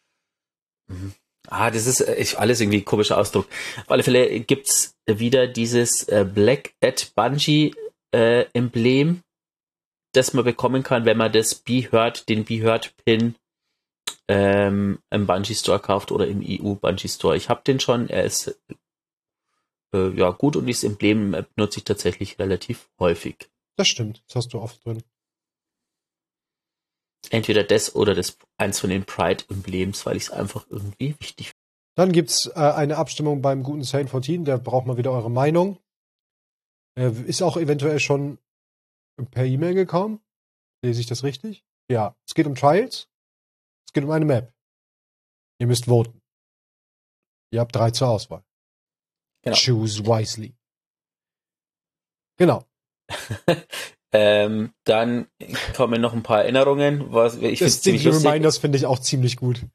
das ist alles irgendwie ein komischer Ausdruck. Auf alle Fälle gibt's wieder dieses Black at Bungie Emblem, das man bekommen kann, wenn man den Be Heard Pin im Bungie Store kauft oder im EU Bungie Store. Ich habe den schon, er ist gut und dieses Emblem benutze ich tatsächlich relativ häufig. Das stimmt, das hast du oft drin. Entweder das oder eins von den Pride-Emblems, weil ich es einfach irgendwie wichtig finde. Dann gibt's eine Abstimmung beim guten Saint 14, da braucht man wieder eure Meinung. Ist auch eventuell schon per E-Mail gekommen. Lese ich das richtig? Ja, es geht um Trials. Es geht um eine Map. Ihr müsst voten. Ihr habt 3 zur Auswahl. Genau. Choose wisely. Genau. Dann kommen noch ein paar Erinnerungen. Das Digital Reminders finde ich auch ziemlich gut.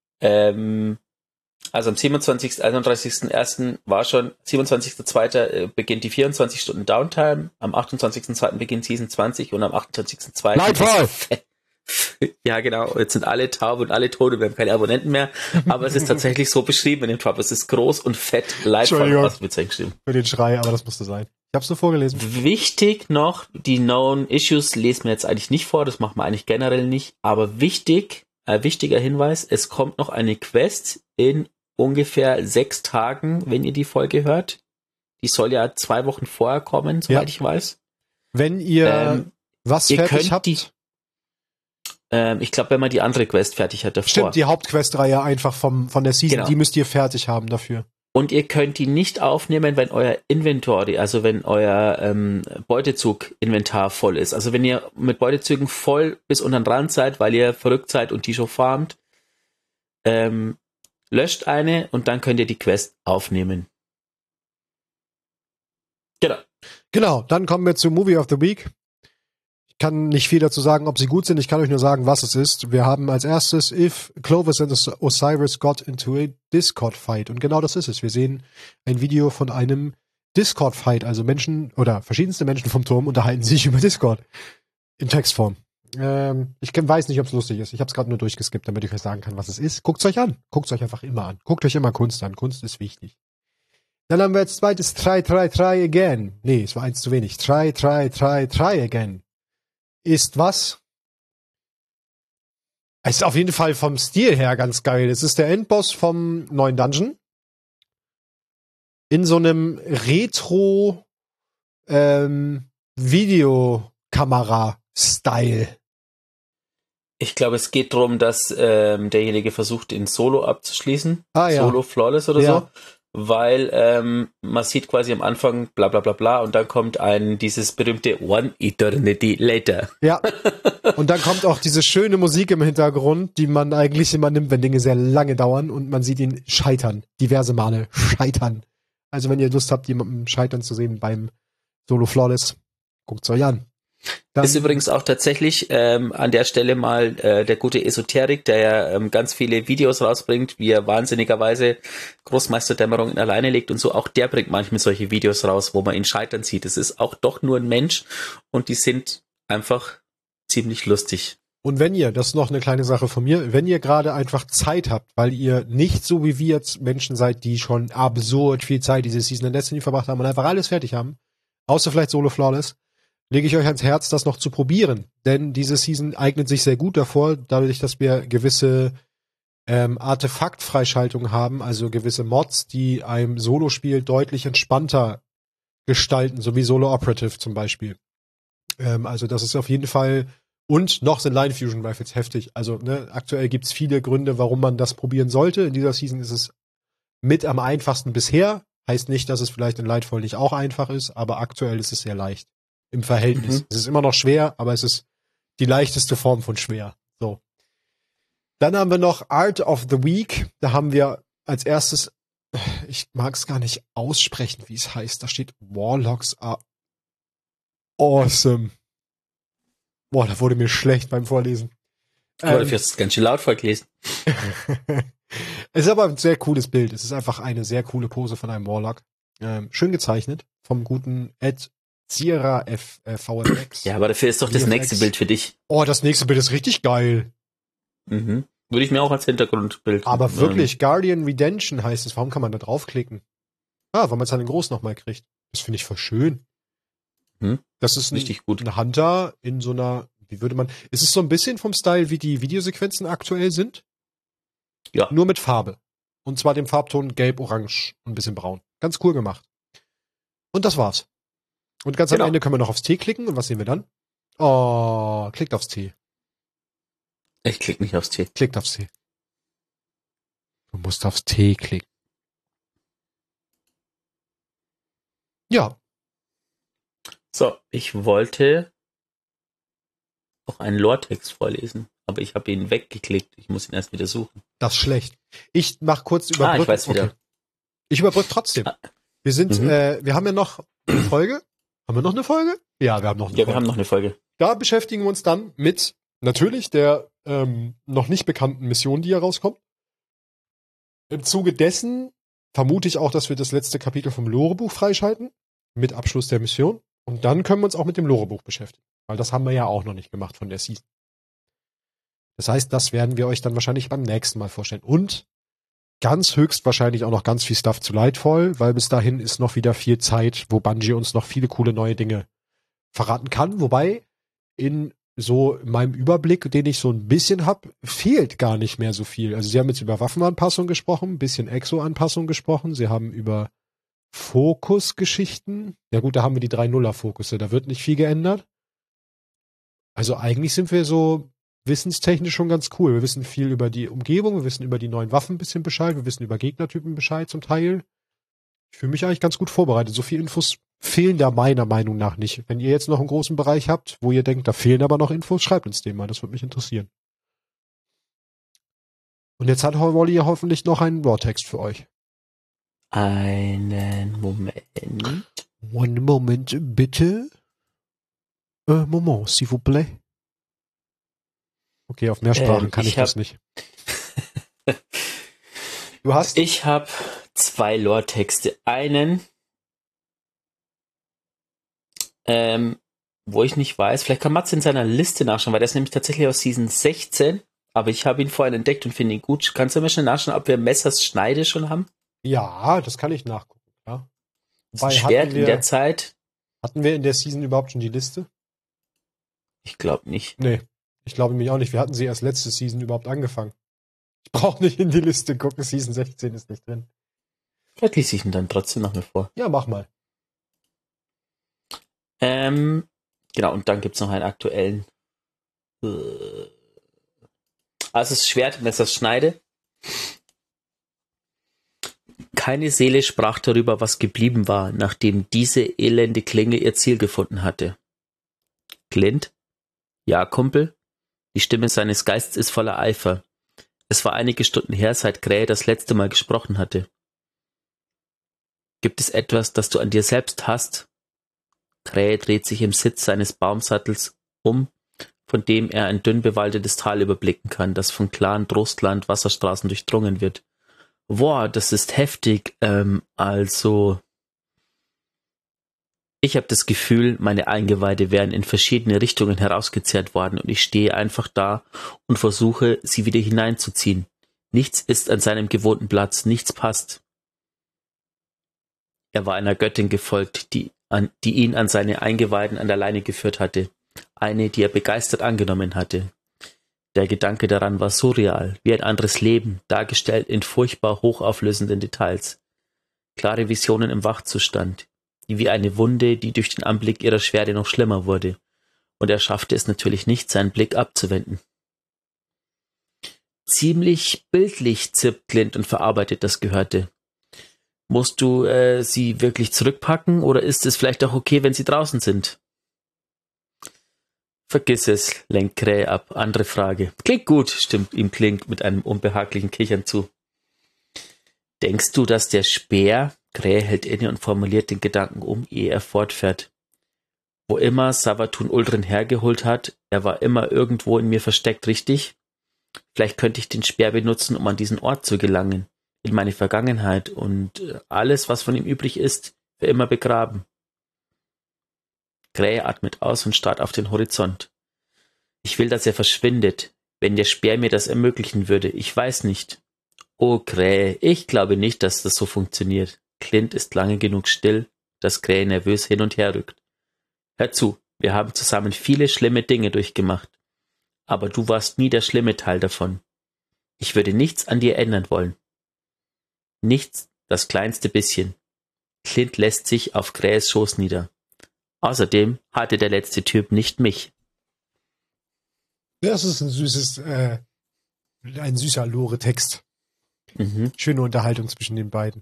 Also am 31.1. war schon, 27.2. beginnt die 24 Stunden Downtime, am 28.2. beginnt Season 20 und am 28.2. Lightfall! Ja, genau. Jetzt sind alle taub und alle tot und wir haben keine Abonnenten mehr. Aber es ist tatsächlich so beschrieben in dem Drop. Es ist groß und fett. Lightfall, was wird geschrieben. Für den Schrei, aber das musste sein. Ich hab's nur vorgelesen. Wichtig noch, die Known Issues lesen wir jetzt eigentlich nicht vor. Das machen wir eigentlich generell nicht. Aber wichtiger Hinweis, es kommt noch eine Quest in ungefähr 6 Tagen, wenn ihr die Folge hört. Die soll ja 2 Wochen vorher kommen, soweit ich weiß. Wenn ihr was fertig habt. Ich glaube, wenn man die andere Quest fertig hat davor. Stimmt, die Hauptquest-Reihe einfach von der Season, genau. Die müsst ihr fertig haben dafür. Und ihr könnt die nicht aufnehmen, wenn euer Inventory, also wenn euer Beutezug-Inventar voll ist. Also wenn ihr mit Beutezügen voll bis unter den Rand seid, weil ihr verrückt seid und die schon farmt, löscht eine und dann könnt ihr die Quest aufnehmen. Genau, dann kommen wir zu Movie of the Week. Ich kann nicht viel dazu sagen, ob sie gut sind. Ich kann euch nur sagen, was es ist. Wir haben als erstes If Clovis and Osiris got into a Discord fight. Und genau das ist es. Wir sehen ein Video von einem Discord-Fight, also Menschen oder verschiedenste Menschen vom Turm unterhalten sich über Discord in Textform. Ich weiß nicht, ob es lustig ist. Ich habe es gerade nur durchgeskippt, damit ich euch sagen kann, was es ist. Guckt's euch an. Guckt's euch einfach immer an. Guckt euch immer Kunst an. Kunst ist wichtig. Dann haben wir als zweites Try Again. Nee, es war eins zu wenig. Try Again. Ist was? Es ist auf jeden Fall vom Stil her ganz geil. Es ist der Endboss vom neuen Dungeon. In so einem Retro Videokamera-Style. Ich glaube, es geht darum, dass derjenige versucht, in Solo abzuschließen. Ja. Solo Flawless oder Ja. so. Weil man sieht quasi am Anfang bla bla bla bla und dann kommt dieses berühmte One Eternity Later. Ja. Und dann kommt auch diese schöne Musik im Hintergrund, die man eigentlich immer nimmt, wenn Dinge sehr lange dauern und man sieht ihn scheitern. Diverse Male scheitern. Also wenn ihr Lust habt, jemanden scheitern zu sehen beim Solo Flawless, guckt's euch an. Dann Ist übrigens auch tatsächlich an der Stelle mal der gute Esoterik, der ja ganz viele Videos rausbringt, wie er wahnsinnigerweise Großmeisterdämmerungen alleine legt und so. Auch der bringt manchmal solche Videos raus, wo man ihn scheitern sieht. Es ist auch doch nur ein Mensch und die sind einfach ziemlich lustig. Und wenn ihr, das ist noch eine kleine Sache von mir, wenn ihr gerade einfach Zeit habt, weil ihr nicht so wie wir jetzt Menschen seid, die schon absurd viel Zeit diese Season in Destiny verbracht haben und einfach alles fertig haben, außer vielleicht Solo Flawless, lege ich euch ans Herz, das noch zu probieren. Denn diese Season eignet sich sehr gut davor, dadurch, dass wir gewisse Artefaktfreischaltungen haben, also gewisse Mods, die einem Solo-Spiel deutlich entspannter gestalten, so wie Solo Operative zum Beispiel. Also das ist auf jeden Fall. Und noch sind Line Fusion Rifles heftig. Also aktuell gibt's viele Gründe, warum man das probieren sollte. In dieser Season ist es mit am einfachsten bisher. Heißt nicht, dass es vielleicht in Lightfall nicht auch einfach ist, aber aktuell ist es sehr leicht. Im Verhältnis. Es ist immer noch schwer, aber es ist die leichteste Form von schwer. So. Dann haben wir noch Art of the Week. Da haben wir als erstes, ich mag es gar nicht aussprechen, wie es heißt. Da steht Warlocks are awesome. Boah, da wurde mir schlecht beim Vorlesen. Aber dafür ist es ganz schön laut vorgelesen. Es ist aber ein sehr cooles Bild. Es ist einfach eine sehr coole Pose von einem Warlock. Schön gezeichnet vom guten Ed Sierra VFX. Ja, aber dafür ist doch das VFX. nächste Bild für dich. Oh, das nächste Bild ist richtig geil. Mhm. Würde ich mir auch als Hintergrundbild. Aber wirklich, Guardian Redemption heißt es. Warum kann man da draufklicken? Weil man es dann in groß nochmal kriegt. Das finde ich voll schön. Das ist richtig gut. Ein Hunter in so einer, ist es so ein bisschen vom Style, wie die Videosequenzen aktuell sind? Ja. Nur mit Farbe. Und zwar dem Farbton gelb, orange und ein bisschen braun. Ganz cool gemacht. Und das war's. Und ganz am Ende können wir noch aufs T klicken. Und was sehen wir dann? Oh, klickt aufs T. Ich klicke nicht aufs T. Klickt aufs T. Du musst aufs T klicken. Ja. So, ich wollte auch einen Lore-Text vorlesen, aber ich habe ihn weggeklickt. Ich muss ihn erst wieder suchen. Das ist schlecht. Ich mach kurz Überbrücken. Ich weiß wieder. Okay. Ich überbrücke trotzdem. Wir sind, wir haben ja noch eine Folge. Haben wir noch eine Folge? Ja, wir haben noch eine Folge. Ja, wir haben noch eine Folge. Da beschäftigen wir uns dann mit natürlich der noch nicht bekannten Mission, die hier rauskommt. Im Zuge dessen vermute ich auch, dass wir das letzte Kapitel vom Lorebuch freischalten. Mit Abschluss der Mission. Und dann können wir uns auch mit dem Lorebuch beschäftigen. Weil das haben wir ja auch noch nicht gemacht von der Season. Das heißt, das werden wir euch dann wahrscheinlich beim nächsten Mal vorstellen. Und ganz höchstwahrscheinlich auch noch ganz viel Stuff zu Lightfall, weil bis dahin ist noch wieder viel Zeit, wo Bungie uns noch viele coole neue Dinge verraten kann. Wobei in meinem Überblick, den ich so ein bisschen hab, fehlt gar nicht mehr so viel. Also sie haben jetzt über Waffenanpassung gesprochen, ein bisschen Exo-Anpassung gesprochen. Sie haben über Fokusgeschichten. Ja gut, da haben wir die 3-0er-Fokusse. Da wird nicht viel geändert. Also eigentlich sind wir so wissenstechnisch schon ganz cool. Wir wissen viel über die Umgebung, wir wissen über die neuen Waffen ein bisschen Bescheid, wir wissen über Gegnertypen Bescheid zum Teil. Ich fühle mich eigentlich ganz gut vorbereitet. So viele Infos fehlen da meiner Meinung nach nicht. Wenn ihr jetzt noch einen großen Bereich habt, wo ihr denkt, da fehlen aber noch Infos, schreibt uns den mal. Das würde mich interessieren. Und jetzt hat Wally ja hoffentlich noch einen Raw-Text für euch. Einen Moment. One moment, bitte. Moment, s'il vous plaît. Okay, auf mehr Sprachen kann ich das nicht. Du hast? Ich habe 2 Lore-Texte. Einen Wo ich nicht weiß, vielleicht kann Mats in seiner Liste nachschauen, weil der ist nämlich tatsächlich aus Season 16, aber ich habe ihn vorhin entdeckt und finde ihn gut. Kannst du mir schnell nachschauen, ob wir Messers Schneide schon haben? Ja, das kann ich nachgucken. Ja. Das ist ein Schwert in der Zeit. Hatten wir in der Season überhaupt schon die Liste? Ich glaube nicht. Nee, ich glaube nämlich auch nicht. Wir hatten sie erst letzte Season überhaupt angefangen. Ich brauche nicht in die Liste gucken, Season 16 ist nicht drin. Vielleicht lese ich ihn dann trotzdem noch mal vor. Ja, mach mal. Genau, und dann gibt's noch einen aktuellen. Also das Schwert, Messers Schneide. Keine Seele sprach darüber, was geblieben war, nachdem diese elende Klinge ihr Ziel gefunden hatte. Clint? Ja, Kumpel? Die Stimme seines Geistes ist voller Eifer. Es war einige Stunden her, seit Krähe das letzte Mal gesprochen hatte. Gibt es etwas, das du an dir selbst hast? Krähe dreht sich im Sitz seines Baumsattels um, von dem er ein dünn bewaldetes Tal überblicken kann, das von klaren Trostland Wasserstraßen durchdrungen wird. Boah, das ist heftig. Also, ich habe das Gefühl, meine Eingeweide wären in verschiedene Richtungen herausgezerrt worden und ich stehe einfach da und versuche, sie wieder hineinzuziehen. Nichts ist an seinem gewohnten Platz, nichts passt. Er war einer Göttin gefolgt, die ihn an seine Eingeweiden an der Leine geführt hatte. Eine, die er begeistert angenommen hatte. Der Gedanke daran war surreal, wie ein anderes Leben, dargestellt in furchtbar hochauflösenden Details. Klare Visionen im Wachzustand, wie eine Wunde, die durch den Anblick ihrer Schwere noch schlimmer wurde. Und er schaffte es natürlich nicht, seinen Blick abzuwenden. Ziemlich bildlich zirpt Clint und verarbeitet das Gehörte. Musst du sie wirklich zurückpacken oder ist es vielleicht auch okay, wenn sie draußen sind? Vergiss es, lenkt Krähe ab. Andere Frage. Klingt gut, stimmt ihm Clint mit einem unbehaglichen Kichern zu. Denkst du, dass der Speer, Krähe hält inne und formuliert den Gedanken um, ehe er fortfährt. Wo immer Savatun Uldren hergeholt hat, er war immer irgendwo in mir versteckt, richtig? Vielleicht könnte ich den Speer benutzen, um an diesen Ort zu gelangen, in meine Vergangenheit und alles, was von ihm übrig ist, für immer begraben. Krähe atmet aus und starrt auf den Horizont. Ich will, dass er verschwindet, wenn der Speer mir das ermöglichen würde. Ich weiß nicht. Oh, Krähe, ich glaube nicht, dass das so funktioniert. Clint ist lange genug still, dass Krähe nervös hin und her rückt. Hör zu, wir haben zusammen viele schlimme Dinge durchgemacht. Aber du warst nie der schlimme Teil davon. Ich würde nichts an dir ändern wollen. Nichts, das kleinste bisschen. Clint lässt sich auf Krähes Schoß nieder. Außerdem hatte der letzte Typ nicht mich. Das ist ein süßer Lore-Text. Mhm. Schöne Unterhaltung zwischen den beiden.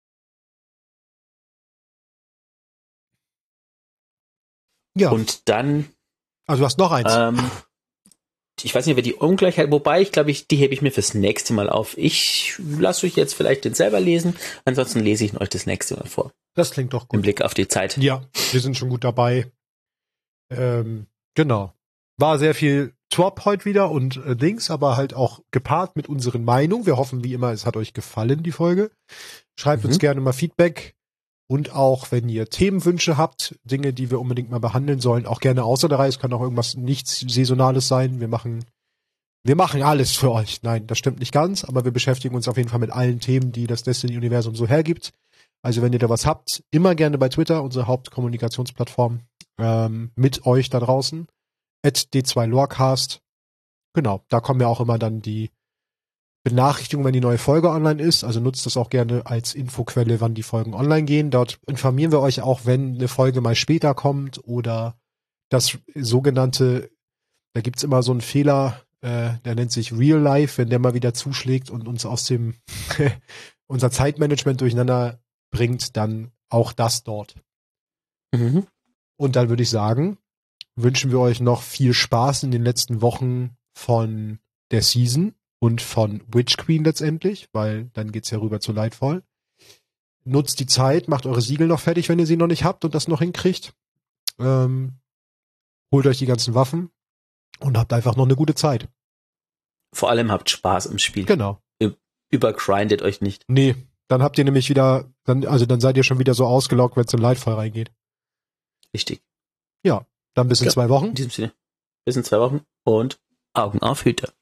Ja. Und dann... Also du hast noch eins. Ich weiß nicht, wer die Ungleichheit, wobei ich glaube, die hebe ich mir fürs nächste Mal auf. Ich lasse euch jetzt vielleicht den selber lesen, ansonsten lese ich euch das nächste Mal vor. Das klingt doch gut. Im Blick auf die Zeit. Ja, wir sind schon gut dabei. Genau. War sehr viel Swap heute wieder und Dings, aber halt auch gepaart mit unseren Meinungen. Wir hoffen wie immer, es hat euch gefallen, die Folge. Schreibt uns gerne mal Feedback. Und auch, wenn ihr Themenwünsche habt, Dinge, die wir unbedingt mal behandeln sollen, auch gerne außer der Reihe. Es kann auch irgendwas nichts Saisonales sein. Wir machen alles für euch. Nein, das stimmt nicht ganz, aber wir beschäftigen uns auf jeden Fall mit allen Themen, die das Destiny-Universum so hergibt. Also wenn ihr da was habt, immer gerne bei Twitter, unsere Hauptkommunikationsplattform, mit euch da draußen. @D2Lorecast. Genau, da kommen ja auch immer dann die Benachrichtigung, wenn die neue Folge online ist. Also nutzt das auch gerne als Infoquelle, wann die Folgen online gehen. Dort informieren wir euch auch, wenn eine Folge mal später kommt oder das sogenannte, da gibt's immer so einen Fehler, der nennt sich Real Life, wenn der mal wieder zuschlägt und uns aus dem unser Zeitmanagement durcheinander bringt, dann auch das dort. Mhm. Und dann würde ich sagen, wünschen wir euch noch viel Spaß in den letzten Wochen von der Season und von Witch Queen letztendlich, weil dann geht's ja rüber zu Lightfall. Nutzt die Zeit, macht eure Siegel noch fertig, wenn ihr sie noch nicht habt und das noch hinkriegt. Holt euch die ganzen Waffen und habt einfach noch eine gute Zeit. Vor allem habt Spaß im Spiel. Genau. Übergrindet euch nicht. Nee, dann habt ihr nämlich wieder, dann seid ihr schon wieder so ausgelaugt, wenn es in Lightfall reingeht. Richtig. Ja, dann bis in 2 Wochen. In diesem Sinne, bis in 2 Wochen und Augen auf Hüte.